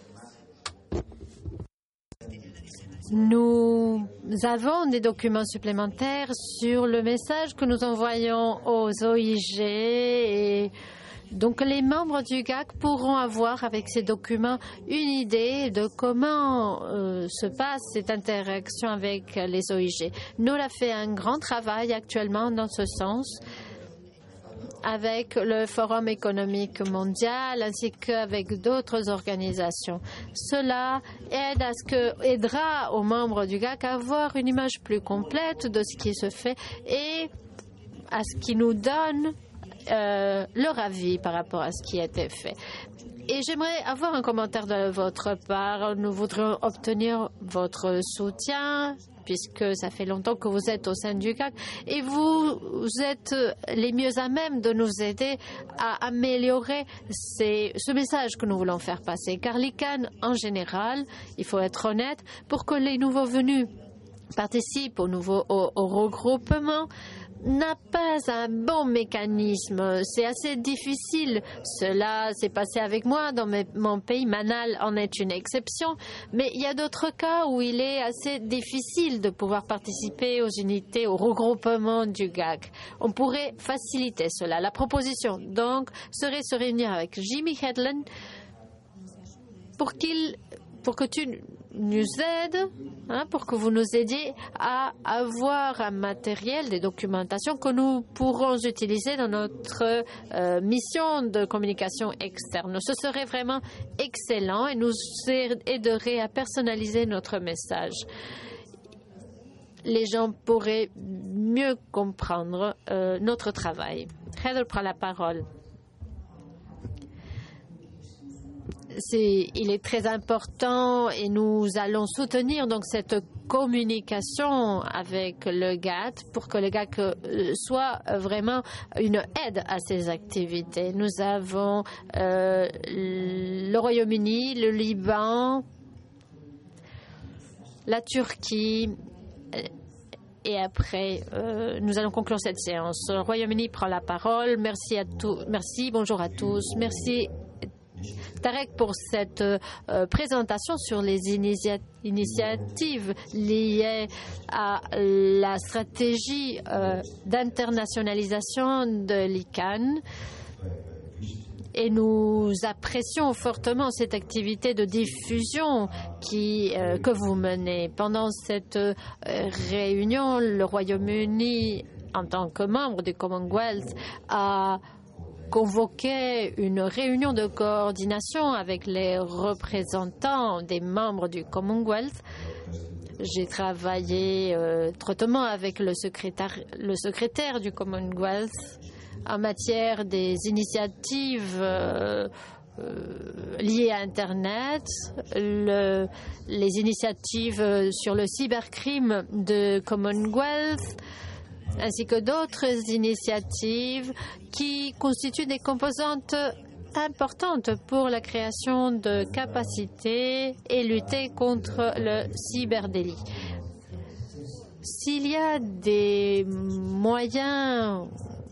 Nous avons des documents supplémentaires sur le message que nous envoyons aux O I G et donc les membres du G A C pourront avoir avec ces documents une idée de comment euh, se passe cette interaction avec les O I G. Nous avons fait un grand travail actuellement dans ce sens avec le Forum économique mondial ainsi qu'avec d'autres organisations. Cela aide à ce que, aidera aux membres du G A C à avoir une image plus complète de ce qui se fait et à ce qui nous donne Euh, leur avis par rapport à ce qui a été fait. Et j'aimerais avoir un commentaire de votre part. Nous voudrions obtenir votre soutien puisque ça fait longtemps que vous êtes au sein du G A C et vous, vous êtes les mieux à même de nous aider à améliorer ces, ce message que nous voulons faire passer. Car l'I C A N en général, il faut être honnête, pour que les nouveaux venus participent au, nouveau, au, au regroupement, n'a pas un bon mécanisme. C'est assez difficile. Cela s'est passé avec moi dans mes, mon pays. Manal en est une exception. Mais il y a d'autres cas où il est assez difficile de pouvoir participer aux unités, au regroupement du G A C. On pourrait faciliter cela. La proposition, donc, serait se réunir avec Jimmy Hedlund pour qu'il, pour que tu nous aides, hein, pour que vous nous aidiez à avoir un matériel, des documentations que nous pourrons utiliser dans notre euh, mission de communication externe. Ce serait vraiment excellent et nous aiderait à personnaliser notre message. Les gens pourraient mieux comprendre euh, notre travail. Heather prend la parole. C'est, il est très important et nous allons soutenir donc cette communication avec le G A C pour que le G A C soit vraiment une aide à ces activités. Nous avons euh, le Royaume-Uni, le Liban, la Turquie et après, euh, nous allons conclure cette séance. Le Royaume-Uni prend la parole. Merci à tous. Merci, bonjour à tous. Merci, Tarek, pour cette euh, présentation sur les initia initiatives liées à la stratégie euh, d'internationalisation de l'I C A N. Et nous apprécions fortement cette activité de diffusion qui, euh, que vous menez. Pendant cette euh, réunion, le Royaume-Uni, en tant que membre du Commonwealth, a convoqué une réunion de coordination avec les représentants des membres du Commonwealth. J'ai travaillé euh, étroitement avec le secrétaire, le secrétaire du Commonwealth en matière des initiatives euh, euh, liées à Internet, le, les initiatives sur le cybercrime de Commonwealth, ainsi que d'autres initiatives qui constituent des composantes importantes pour la création de capacités et lutter contre le cyberdélit. S'il y a des moyens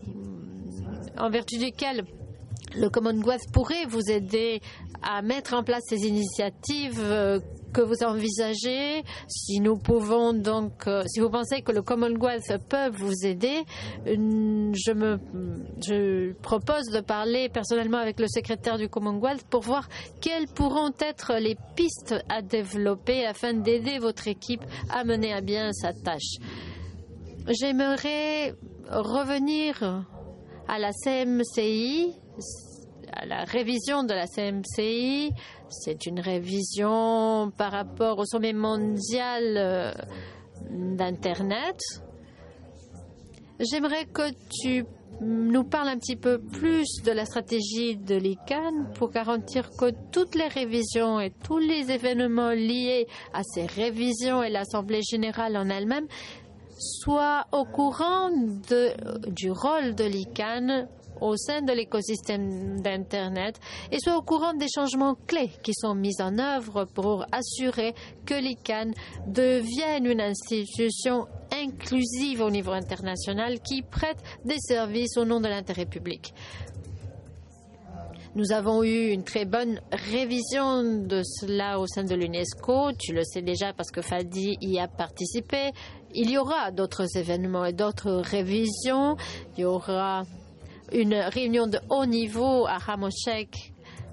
en vertu duquel le Commonwealth pourrait vous aider à mettre en place ces initiatives que vous envisagez, si nous pouvons donc, euh, si vous pensez que le Commonwealth peut vous aider, je me je propose de parler personnellement avec le secrétaire du Commonwealth pour voir quelles pourront être les pistes à développer afin d'aider votre équipe à mener à bien sa tâche. J'aimerais revenir à la C M C I, à la révision de la C M C I. C'est une révision par rapport au sommet mondial d'Internet. J'aimerais que tu nous parles un petit peu plus de la stratégie de l'I C A N pour garantir que toutes les révisions et tous les événements liés à ces révisions et l'Assemblée générale en elle-même soient au courant de, du rôle de l'I C A N au sein de l'écosystème d'Internet et soient au courant des changements clés qui sont mis en œuvre pour assurer que l'I C A N devienne une institution inclusive au niveau international qui prête des services au nom de l'intérêt public. Nous avons eu une très bonne révision de cela au sein de l'UNESCO. Tu le sais déjà parce que Fadi y a participé. Il y aura d'autres événements et d'autres révisions. Il y aura une réunion de haut niveau à Ramoshek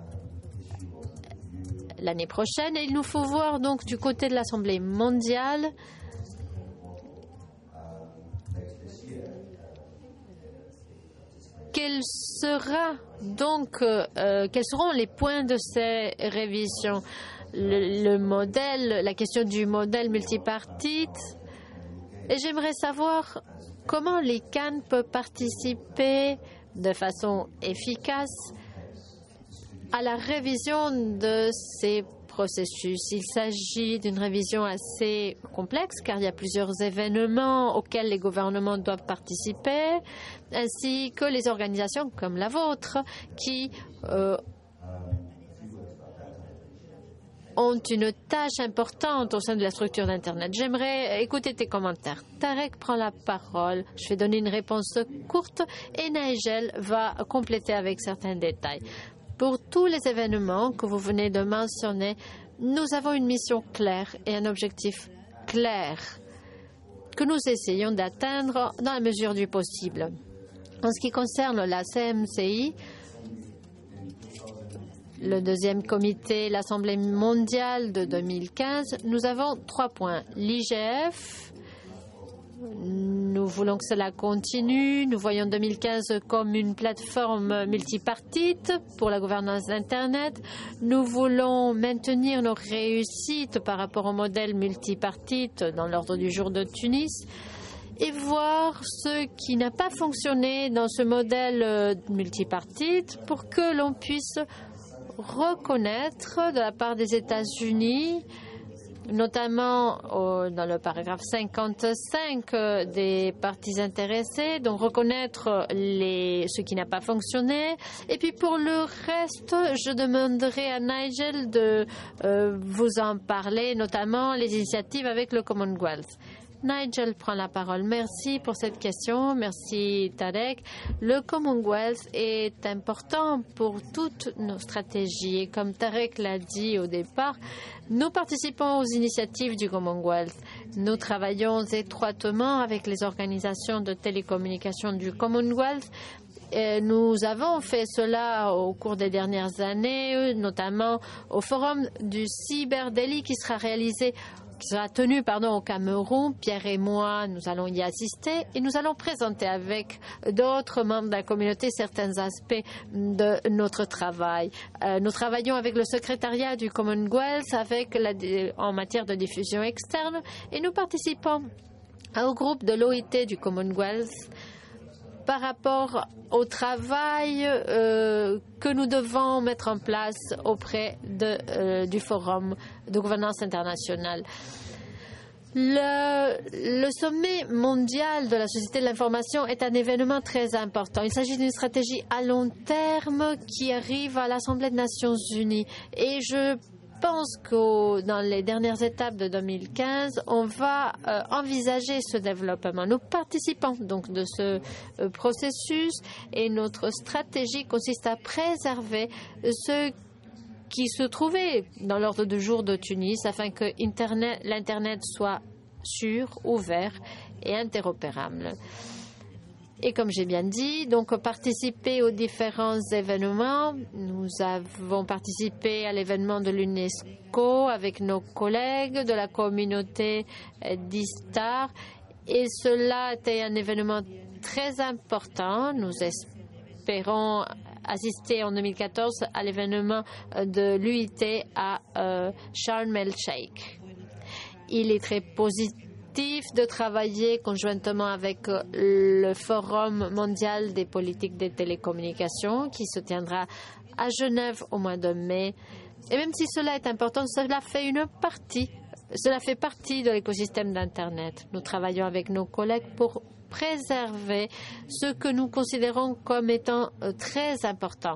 l'année prochaine. Et il nous faut voir donc du côté de l'Assemblée mondiale quel sera donc euh, quels seront les points de ces révisions, le, le modèle, la question du modèle multipartite. Et j'aimerais savoir comment l'I C A N peut participer de façon efficace à la révision de ces processus. Il s'agit d'une révision assez complexe car il y a plusieurs événements auxquels les gouvernements doivent participer, ainsi que les organisations comme la vôtre qui euh, ont une tâche importante au sein de la structure d'Internet. J'aimerais écouter tes commentaires. Tarek prend la parole. Je vais donner une réponse courte et Nigel va compléter avec certains détails. Pour tous les événements que vous venez de mentionner, nous avons une mission claire et un objectif clair que nous essayons d'atteindre dans la mesure du possible. En ce qui concerne la C M C I, le deuxième comité, l'Assemblée mondiale de deux mille quinze, nous avons trois points. L'I G F, nous voulons que cela continue. Nous voyons deux mille quinze comme une plateforme multipartite pour la gouvernance d'Internet. Nous voulons maintenir nos réussites par rapport au modèle multipartite dans l'ordre du jour de Tunis et voir ce qui n'a pas fonctionné dans ce modèle multipartite pour que l'on puisse reconnaître de la part des États-Unis, notamment au, dans le paragraphe cinquante-cinq euh, des parties intéressées, donc reconnaître les, ce qui n'a pas fonctionné. Et puis pour le reste, je demanderai à Nigel de euh, vous en parler, notamment les initiatives avec le Commonwealth. Nigel prend la parole. Merci pour cette question. Merci, Tarek. Le Commonwealth est important pour toutes nos stratégies. Et comme Tarek l'a dit au départ, nous participons aux initiatives du Commonwealth. Nous travaillons étroitement avec les organisations de télécommunications du Commonwealth. Et nous avons fait cela au cours des dernières années, notamment au forum du Cyber Delhi qui sera réalisé qui sera tenu pardon, au Cameroun. Pierre et moi, nous allons y assister et nous allons présenter avec d'autres membres de la communauté certains aspects de notre travail. Euh, nous travaillons avec le secrétariat du Commonwealth avec la, en matière de diffusion externe et nous participons au groupe de l'O I T du Commonwealth par rapport au travail euh, que nous devons mettre en place auprès de, euh, du Forum de gouvernance internationale. Le, le sommet mondial de la société de l'information est un événement très important. Il s'agit d'une stratégie à long terme qui arrive à l'Assemblée des Nations Unies. Et je Je pense que dans les dernières étapes de deux mille quinze, on va euh, envisager ce développement. Nous participons donc de ce euh, processus et notre stratégie consiste à préserver ce qui se trouvait dans l'ordre du jour de Tunis afin que l'Internet soit sûr, ouvert et interopérable. Et comme j'ai bien dit, donc participer aux différents événements. Nous avons participé à l'événement de l'UNESCO avec nos collègues de la communauté d'Istar. Et cela était un événement très important. Nous espérons assister en deux mille quatorze à l'événement de l'U I T à euh, Sharm el-Sheikh. Il est très positif de travailler conjointement avec le Forum mondial des politiques des télécommunications qui se tiendra à Genève au mois de mai. Et même si cela est important, cela fait une partie, cela fait partie de l'écosystème d'Internet. Nous travaillons avec nos collègues pour préserver ce que nous considérons comme étant très important.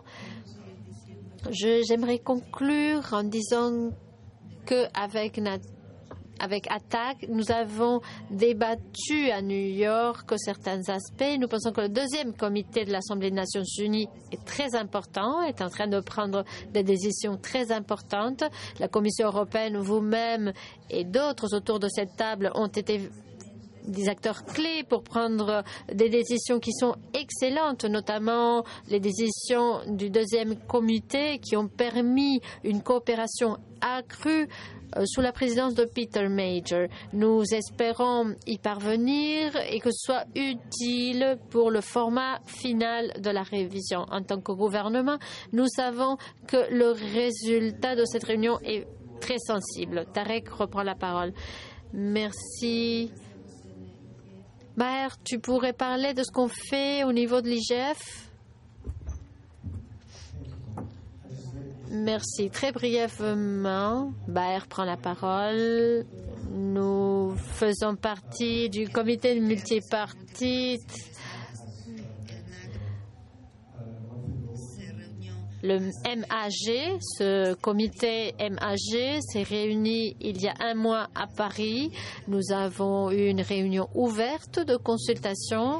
Je, j'aimerais conclure en disant qu'avec Nathalie, Avec Attac, nous avons débattu à New York certains aspects. Nous pensons que le deuxième comité de l'Assemblée des Nations Unies est très important, est en train de prendre des décisions très importantes. La Commission européenne, vous-même et d'autres autour de cette table ont été des acteurs clés pour prendre des décisions qui sont excellentes, notamment les décisions du deuxième comité qui ont permis une coopération accrue sous la présidence de Peter Major. Nous espérons y parvenir et que ce soit utile pour le format final de la révision. En tant que gouvernement, nous savons que le résultat de cette réunion est très sensible. Tarek reprend la parole. Merci. Maher, tu pourrais parler de ce qu'on fait au niveau de l'I G F? Merci. Très brièvement, Baer prend la parole. Nous faisons partie du comité multipartite. Le M A G, ce comité M A G s'est réuni il y a un mois à Paris. Nous avons eu une réunion ouverte de consultation.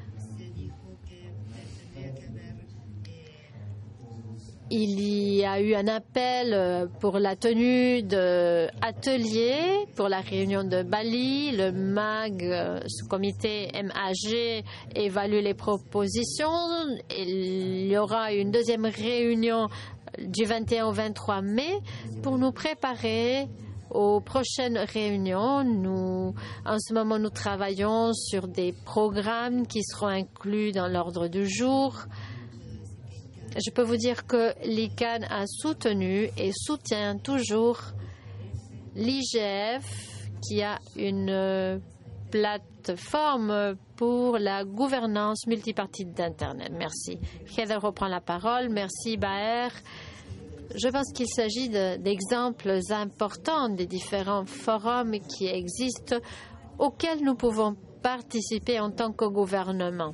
Il y a eu un appel pour la tenue d'ateliers pour la réunion de Bali. Le M A G, ce comité M A G, évalue les propositions. Il y aura une deuxième réunion du vingt et un au vingt-trois mai pour nous préparer aux prochaines réunions. Nous, en ce moment, nous travaillons sur des programmes qui seront inclus dans l'ordre du jour. Je peux vous dire que l'I C A N a soutenu et soutient toujours l'I G F qui a une plateforme pour la gouvernance multipartite d'Internet. Merci. Heather reprend la parole. Merci, Baer. Je pense qu'il s'agit de, d'exemples importants des différents forums qui existent auxquels nous pouvons participer en tant que gouvernement.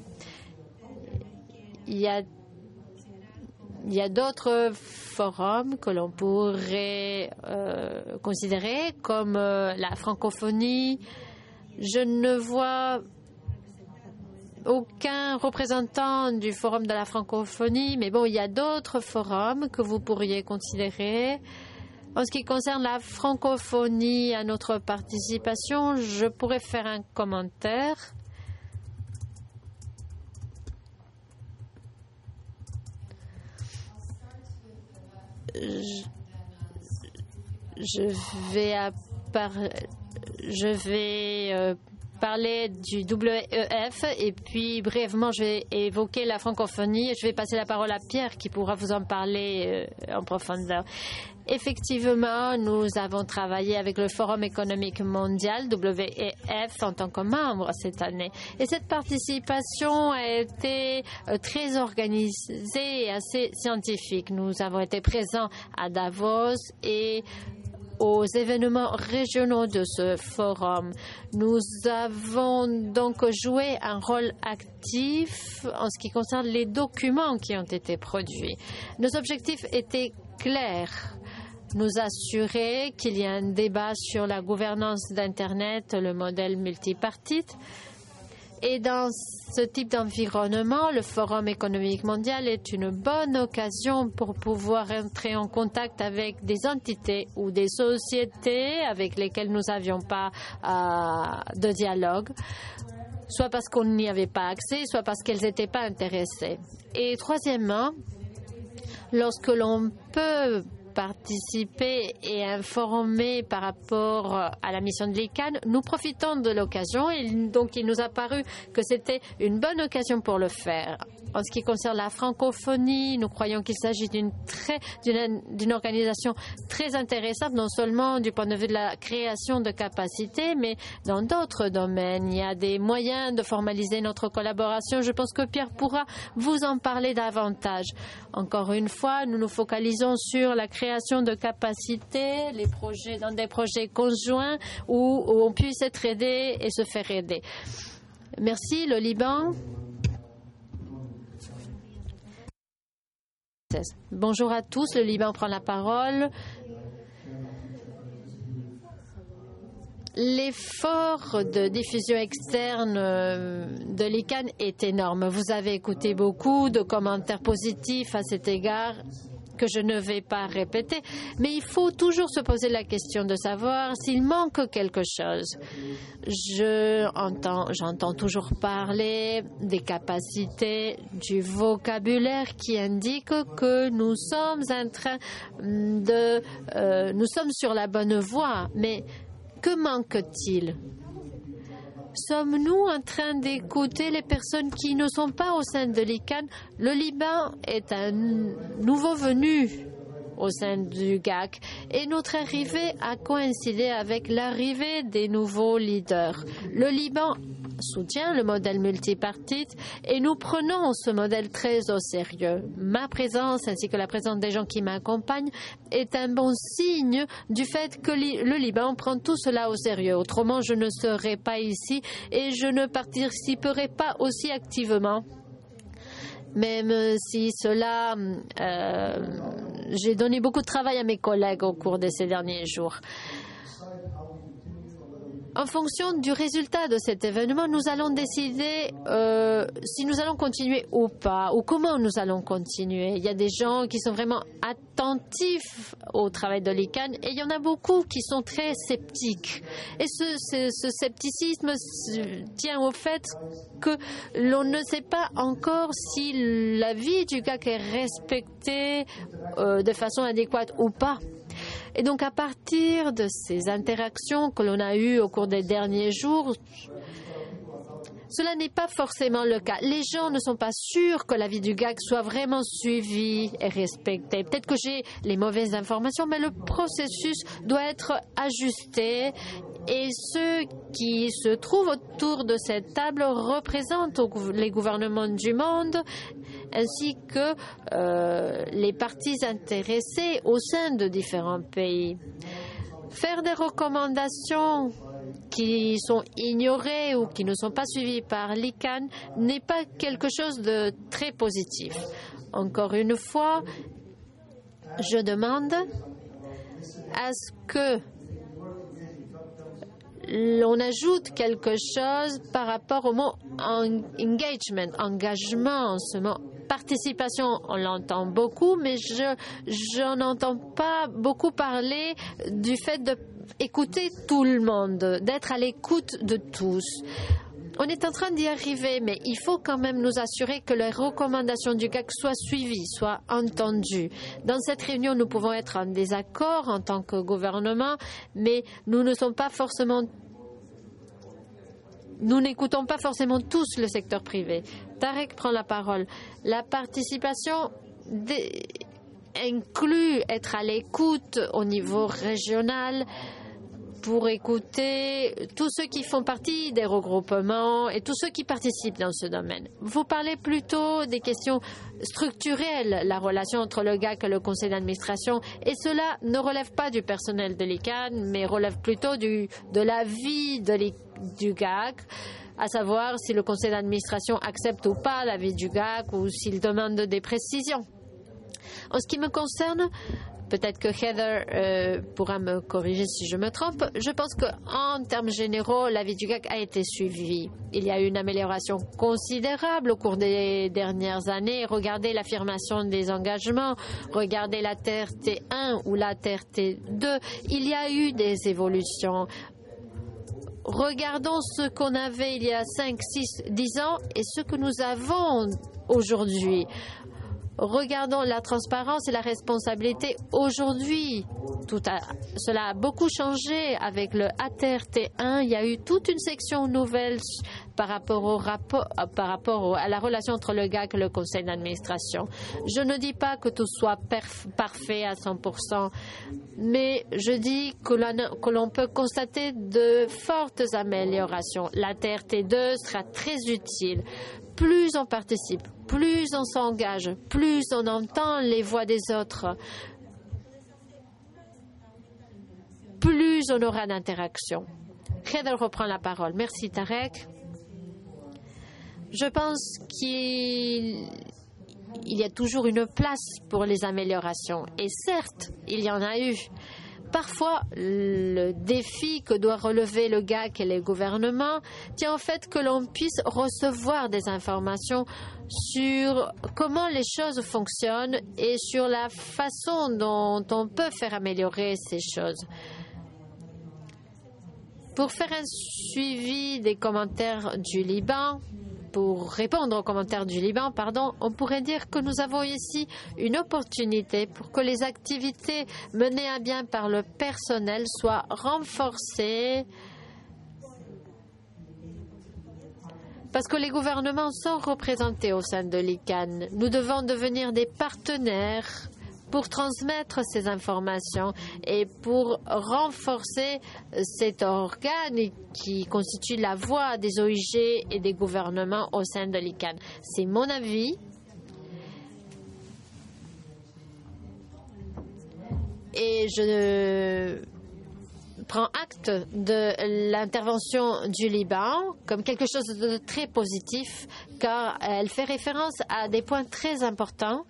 Il y a Il y a d'autres forums que l'on pourrait euh, considérer comme euh, la francophonie, Je ne vois aucun représentant du Forum de la francophonie, mais bon, il y a d'autres forums que vous pourriez considérer. En ce qui concerne la francophonie à notre participation, je pourrais faire un commentaire. Je, je vais, à par, je vais euh, parler du W E F et puis brièvement je vais évoquer la francophonie et je vais passer la parole à Pierre qui pourra vous en parler euh, en profondeur. Effectivement, nous avons travaillé avec le Forum économique mondial, W E F, en tant que membre cette année. Et cette participation a été très organisée et assez scientifique. Nous avons été présents à Davos et aux événements régionaux de ce forum. Nous avons donc joué un rôle actif en ce qui concerne les documents qui ont été produits. Nos objectifs étaient clairs. Nous assurer qu'il y a un débat sur la gouvernance d'Internet, le modèle multipartite. Et dans ce type d'environnement, le Forum économique mondial est une bonne occasion pour pouvoir entrer en contact avec des entités ou des sociétés avec lesquelles nous n'avions pas euh, de dialogue, soit parce qu'on n'y avait pas accès, soit parce qu'elles n'étaient pas intéressées. Et troisièmement, lorsque l'on peut participer et informer par rapport à la mission de l'I C A N, nous profitons de l'occasion et donc il nous a paru que c'était une bonne occasion pour le faire. En ce qui concerne la francophonie, nous croyons qu'il s'agit d'une très, d'une, d'une organisation très intéressante, non seulement du point de vue de la création de capacités, mais dans d'autres domaines. Il y a des moyens de formaliser notre collaboration. Je pense que Pierre pourra vous en parler davantage. Encore une fois, nous nous focalisons sur la création de capacités, les projets, dans des projets conjoints où, où on puisse être aidé et se faire aider. Merci. Le Liban. Bonjour à tous, le Liban prend la parole. L'effort de diffusion externe de l'I C A N est énorme. Vous avez écouté beaucoup de commentaires positifs à cet égard que je ne vais pas répéter, mais il faut toujours se poser la question de savoir s'il manque quelque chose. Je entends, j'entends toujours parler des capacités, du vocabulaire qui indique que nous sommes en train de, euh, nous sommes sur la bonne voie, mais que manque-t-il? Sommes-nous en train d'écouter les personnes qui ne sont pas au sein de l'I C A N? Le Liban est un nouveau venu au sein du G A C et notre arrivée a coïncidé avec l'arrivée des nouveaux leaders. Le Liban soutient le modèle multipartite et nous prenons ce modèle très au sérieux. Ma présence ainsi que la présence des gens qui m'accompagnent est un bon signe du fait que le Liban prend tout cela au sérieux. Autrement, je ne serais pas ici et je ne participerai pas aussi activement. Même si cela, euh, j'ai donné beaucoup de travail à mes collègues au cours de ces derniers jours. En fonction du résultat de cet événement, nous allons décider euh, si nous allons continuer ou pas, ou comment nous allons continuer. Il y a des gens qui sont vraiment attentifs au travail de l'I C A N et il y en a beaucoup qui sont très sceptiques. Et ce, ce, ce scepticisme tient au fait que l'on ne sait pas encore si la vie du G A C est respectée euh, de façon adéquate ou pas. Et donc, à partir de ces interactions que l'on a eues au cours des derniers jours, cela n'est pas forcément le cas. Les gens ne sont pas sûrs que la vie du G A C soit vraiment suivie et respectée. Peut-être que j'ai les mauvaises informations, mais le processus doit être ajusté. Et ceux qui se trouvent autour de cette table représentent les gouvernements du monde ainsi que euh, les parties intéressées au sein de différents pays. Faire des recommandations qui sont ignorées ou qui ne sont pas suivies par l'I C A N n'est pas quelque chose de très positif. Encore une fois, je demande à ce que on ajoute quelque chose par rapport au mot engagement, engagement, ce mot participation, on l'entend beaucoup, mais je je n'entends pas beaucoup parler du fait d'écouter tout le monde, d'être à l'écoute de tous. On est en train d'y arriver, mais il faut quand même nous assurer que les recommandations du G A C soient suivies, soient entendues. Dans cette réunion, nous pouvons être en désaccord en tant que gouvernement, mais nous ne sommes pas forcément Nous n'écoutons pas forcément tous le secteur privé. Tarek prend la parole. La participation des... inclut être à l'écoute au niveau régional pour écouter tous ceux qui font partie des regroupements et tous ceux qui participent dans ce domaine. Vous parlez plutôt des questions structurelles, la relation entre le G A C et le conseil d'administration, et cela ne relève pas du personnel de l'I C A N, mais relève plutôt du, de la vie de du G A C, à savoir si le conseil d'administration accepte ou pas l'avis du G A C ou s'il demande des précisions. En ce qui me concerne, peut-être que Heather euh, pourra me corriger si je me trompe, je pense qu'en termes généraux, l'avis du G A C a été suivi. Il y a eu une amélioration considérable au cours des dernières années. Regardez l'affirmation des engagements, regardez la T R T un ou la T R T deux. Il y a eu des évolutions. Regardons ce qu'on avait il y a cinq, six, dix ans et ce que nous avons aujourd'hui. Regardons la transparence et la responsabilité aujourd'hui. Tout a, cela a beaucoup changé avec le A T R T un. Il y a eu toute une section nouvelle par rapport, au rapport, par rapport au, à la relation entre le G A C et le conseil d'administration. Je ne dis pas que tout soit perf, parfait à cent pour cent, mais je dis que l'on, que l'on peut constater de fortes améliorations. La T R T deux sera très utile. Plus on participe, plus on s'engage, plus on entend les voix des autres, plus on aura d'interaction. Heather reprend la parole. Merci Tarek. Je pense qu'il il y a toujours une place pour les améliorations. Et certes, il y en a eu. Parfois, le défi que doit relever le G A C et les gouvernements tient au fait que l'on puisse recevoir des informations sur comment les choses fonctionnent et sur la façon dont on peut faire améliorer ces choses. Pour faire un suivi des commentaires du Liban, Pour répondre aux commentaires du Liban, pardon, on pourrait dire que nous avons ici une opportunité pour que les activités menées à bien par le personnel soient renforcées parce que les gouvernements sont représentés au sein de l'I C A N. Nous devons devenir des partenaires pour transmettre ces informations et pour renforcer cet organe qui constitue la voix des O I G et des gouvernements au sein de l'I C A N. C'est mon avis. Et je prends acte de l'intervention du Liban comme quelque chose de très positif, car elle fait référence à des points très importants.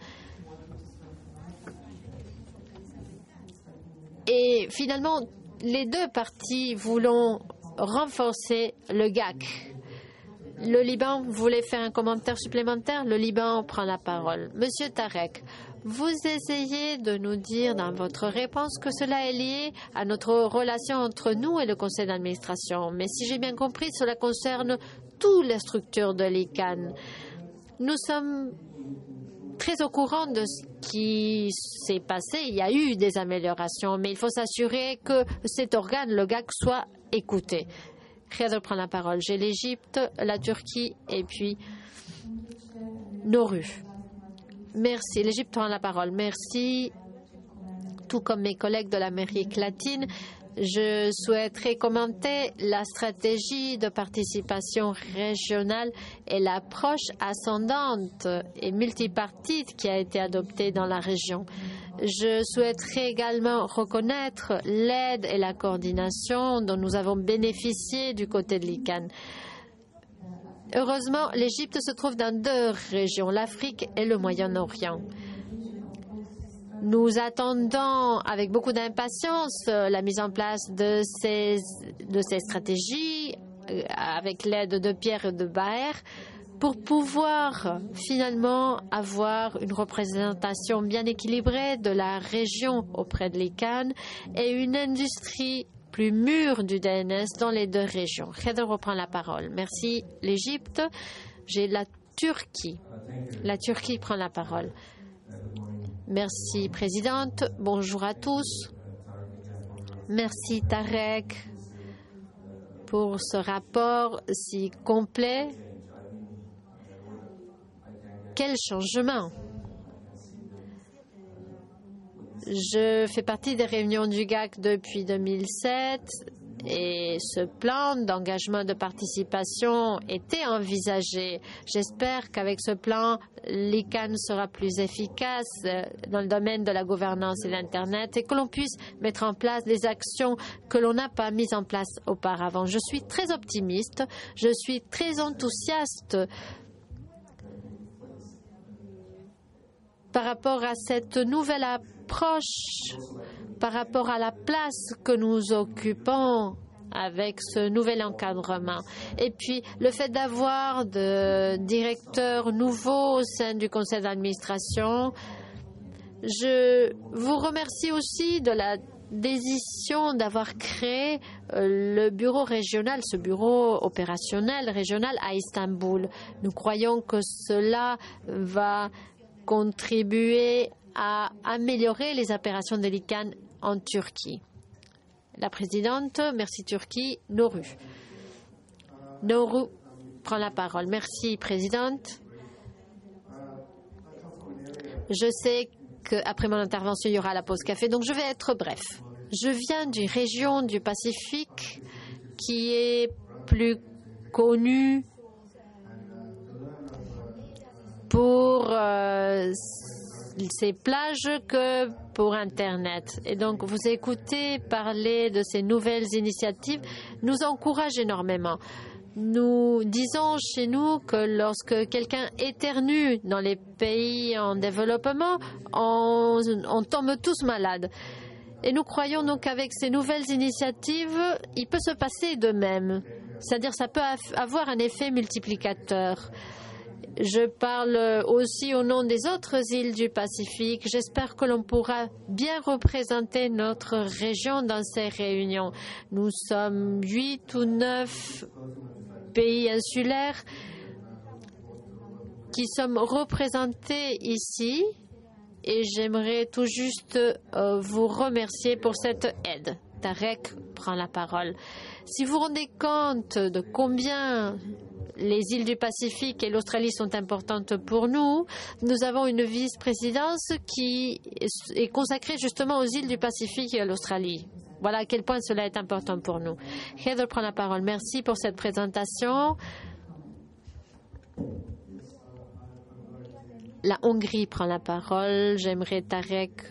Et finalement, les deux parties voulons renforcer le G A C. Le Liban voulait faire un commentaire supplémentaire. Le Liban prend la parole. Monsieur Tarek, vous essayez de nous dire dans votre réponse que cela est lié à notre relation entre nous et le conseil d'administration. Mais si j'ai bien compris, cela concerne toutes les structures de l'I C A N. Nous sommes très au courant de ce qui s'est passé. Il y a eu des améliorations, mais il faut s'assurer que cet organe, le G A C, soit écouté. Heather prend la parole. J'ai l'Égypte, la Turquie et puis Nauru. Merci. L'Égypte prend la parole. Merci. Tout comme mes collègues de l'Amérique latine, je souhaiterais commenter la stratégie de participation régionale et l'approche ascendante et multipartite qui a été adoptée dans la région. Je souhaiterais également reconnaître l'aide et la coordination dont nous avons bénéficié du côté de l'I C A N. Heureusement, l'Égypte se trouve dans deux régions, l'Afrique et le Moyen-Orient. Nous attendons avec beaucoup d'impatience la mise en place de ces, de ces stratégies avec l'aide de Pierre et de Baer pour pouvoir finalement avoir une représentation bien équilibrée de la région auprès de l'I C A N et une industrie plus mûre du D N S dans les deux régions. Heather reprend la parole. Merci l'Égypte. J'ai la Turquie. La Turquie prend la parole. Merci, Présidente. Bonjour à tous. Merci, Tarek, pour ce rapport si complet. Quel changement! Je fais partie des réunions du G A C depuis deux mille sept et ce plan d'engagement de participation était envisagé. J'espère qu'avec ce plan, l'I C A N sera plus efficace dans le domaine de la gouvernance et l'Internet et que l'on puisse mettre en place des actions que l'on n'a pas mises en place auparavant. Je suis très optimiste, je suis très enthousiaste par rapport à cette nouvelle approche, par rapport à la place que nous occupons avec ce nouvel encadrement. Et puis, le fait d'avoir de directeurs nouveaux au sein du conseil d'administration, je vous remercie aussi de la décision d'avoir créé le bureau régional, ce bureau opérationnel régional à Istanbul. Nous croyons que cela va contribuer à améliorer les opérations de l'I C A N en Turquie. La présidente, merci Turquie, Noru. Noru prend la parole. Merci présidente. Je sais qu'après mon intervention, il y aura la pause café, donc je vais être bref. Je viens d'une région du Pacifique qui est plus connue pour euh, ces plages que pour Internet. Et donc, vous écoutez parler de ces nouvelles initiatives, nous encourage énormément. Nous disons chez nous que lorsque quelqu'un éternue dans les pays en développement, on, on tombe tous malades. Et nous croyons donc qu'avec ces nouvelles initiatives, il peut se passer de même. C'est-à-dire ça peut avoir un effet multiplicateur. Je parle aussi au nom des autres îles du Pacifique. J'espère que l'on pourra bien représenter notre région dans ces réunions. Nous sommes huit ou neuf pays insulaires qui sommes représentés ici et j'aimerais tout juste euh, vous remercier pour cette aide. Tarek prend la parole. Si vous vous rendez compte de combien les îles du Pacifique et l'Australie sont importantes pour nous, nous avons une vice-présidence qui est consacrée justement aux îles du Pacifique et à l'Australie. Voilà à quel point cela est important pour nous. Heather prend la parole. Merci pour cette présentation. La Hongrie prend la parole. J'aimerais Tarek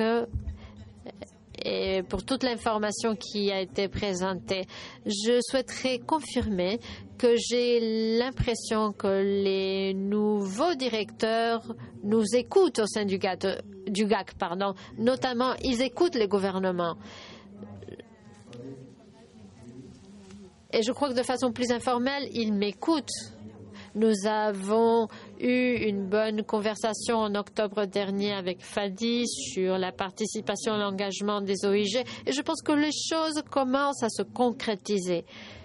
et pour toute l'information qui a été présentée. Je souhaiterais confirmer que j'ai l'impression que les nouveaux directeurs nous écoutent au sein du G A C, du G A C, pardon. Notamment, ils écoutent les gouvernements. Et je crois que de façon plus informelle, ils m'écoutent. Nous avons eu une bonne conversation en octobre dernier avec Fadi sur la participation et l'engagement des O I G et je pense que les choses commencent à se concrétiser.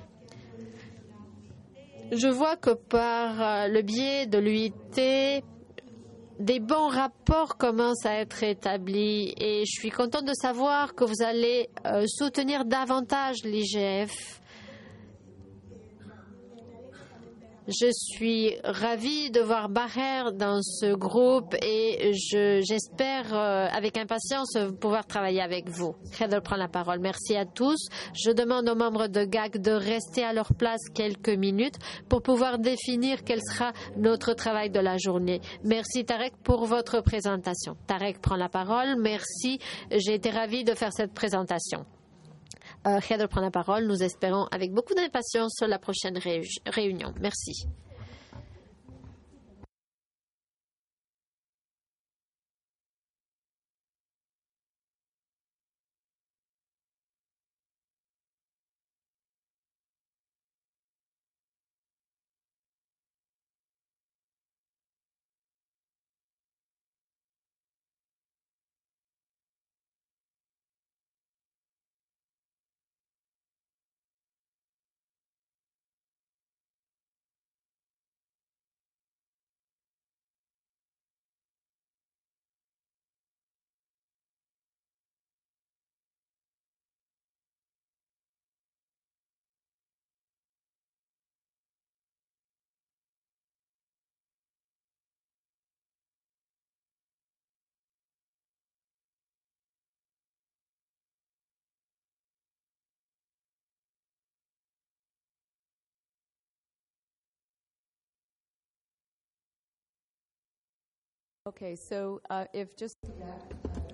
Je vois que par le biais de l'U I T, des bons rapports commencent à être établis et je suis contente de savoir que vous allez euh, soutenir davantage l'I G F. Je suis ravie de voir Baher dans ce groupe et je, j'espère euh, avec impatience pouvoir travailler avec vous. Heather prend la parole. Merci à tous. Je demande aux membres de G A C de rester à leur place quelques minutes pour pouvoir définir quel sera notre travail de la journée. Merci Tarek pour votre présentation. Tarek prend la parole. Merci. J'ai été ravie de faire cette présentation. Euh, Heather prend la parole. Nous espérons avec beaucoup d'impatience la prochaine réunion. Merci. Okay, so uh, if just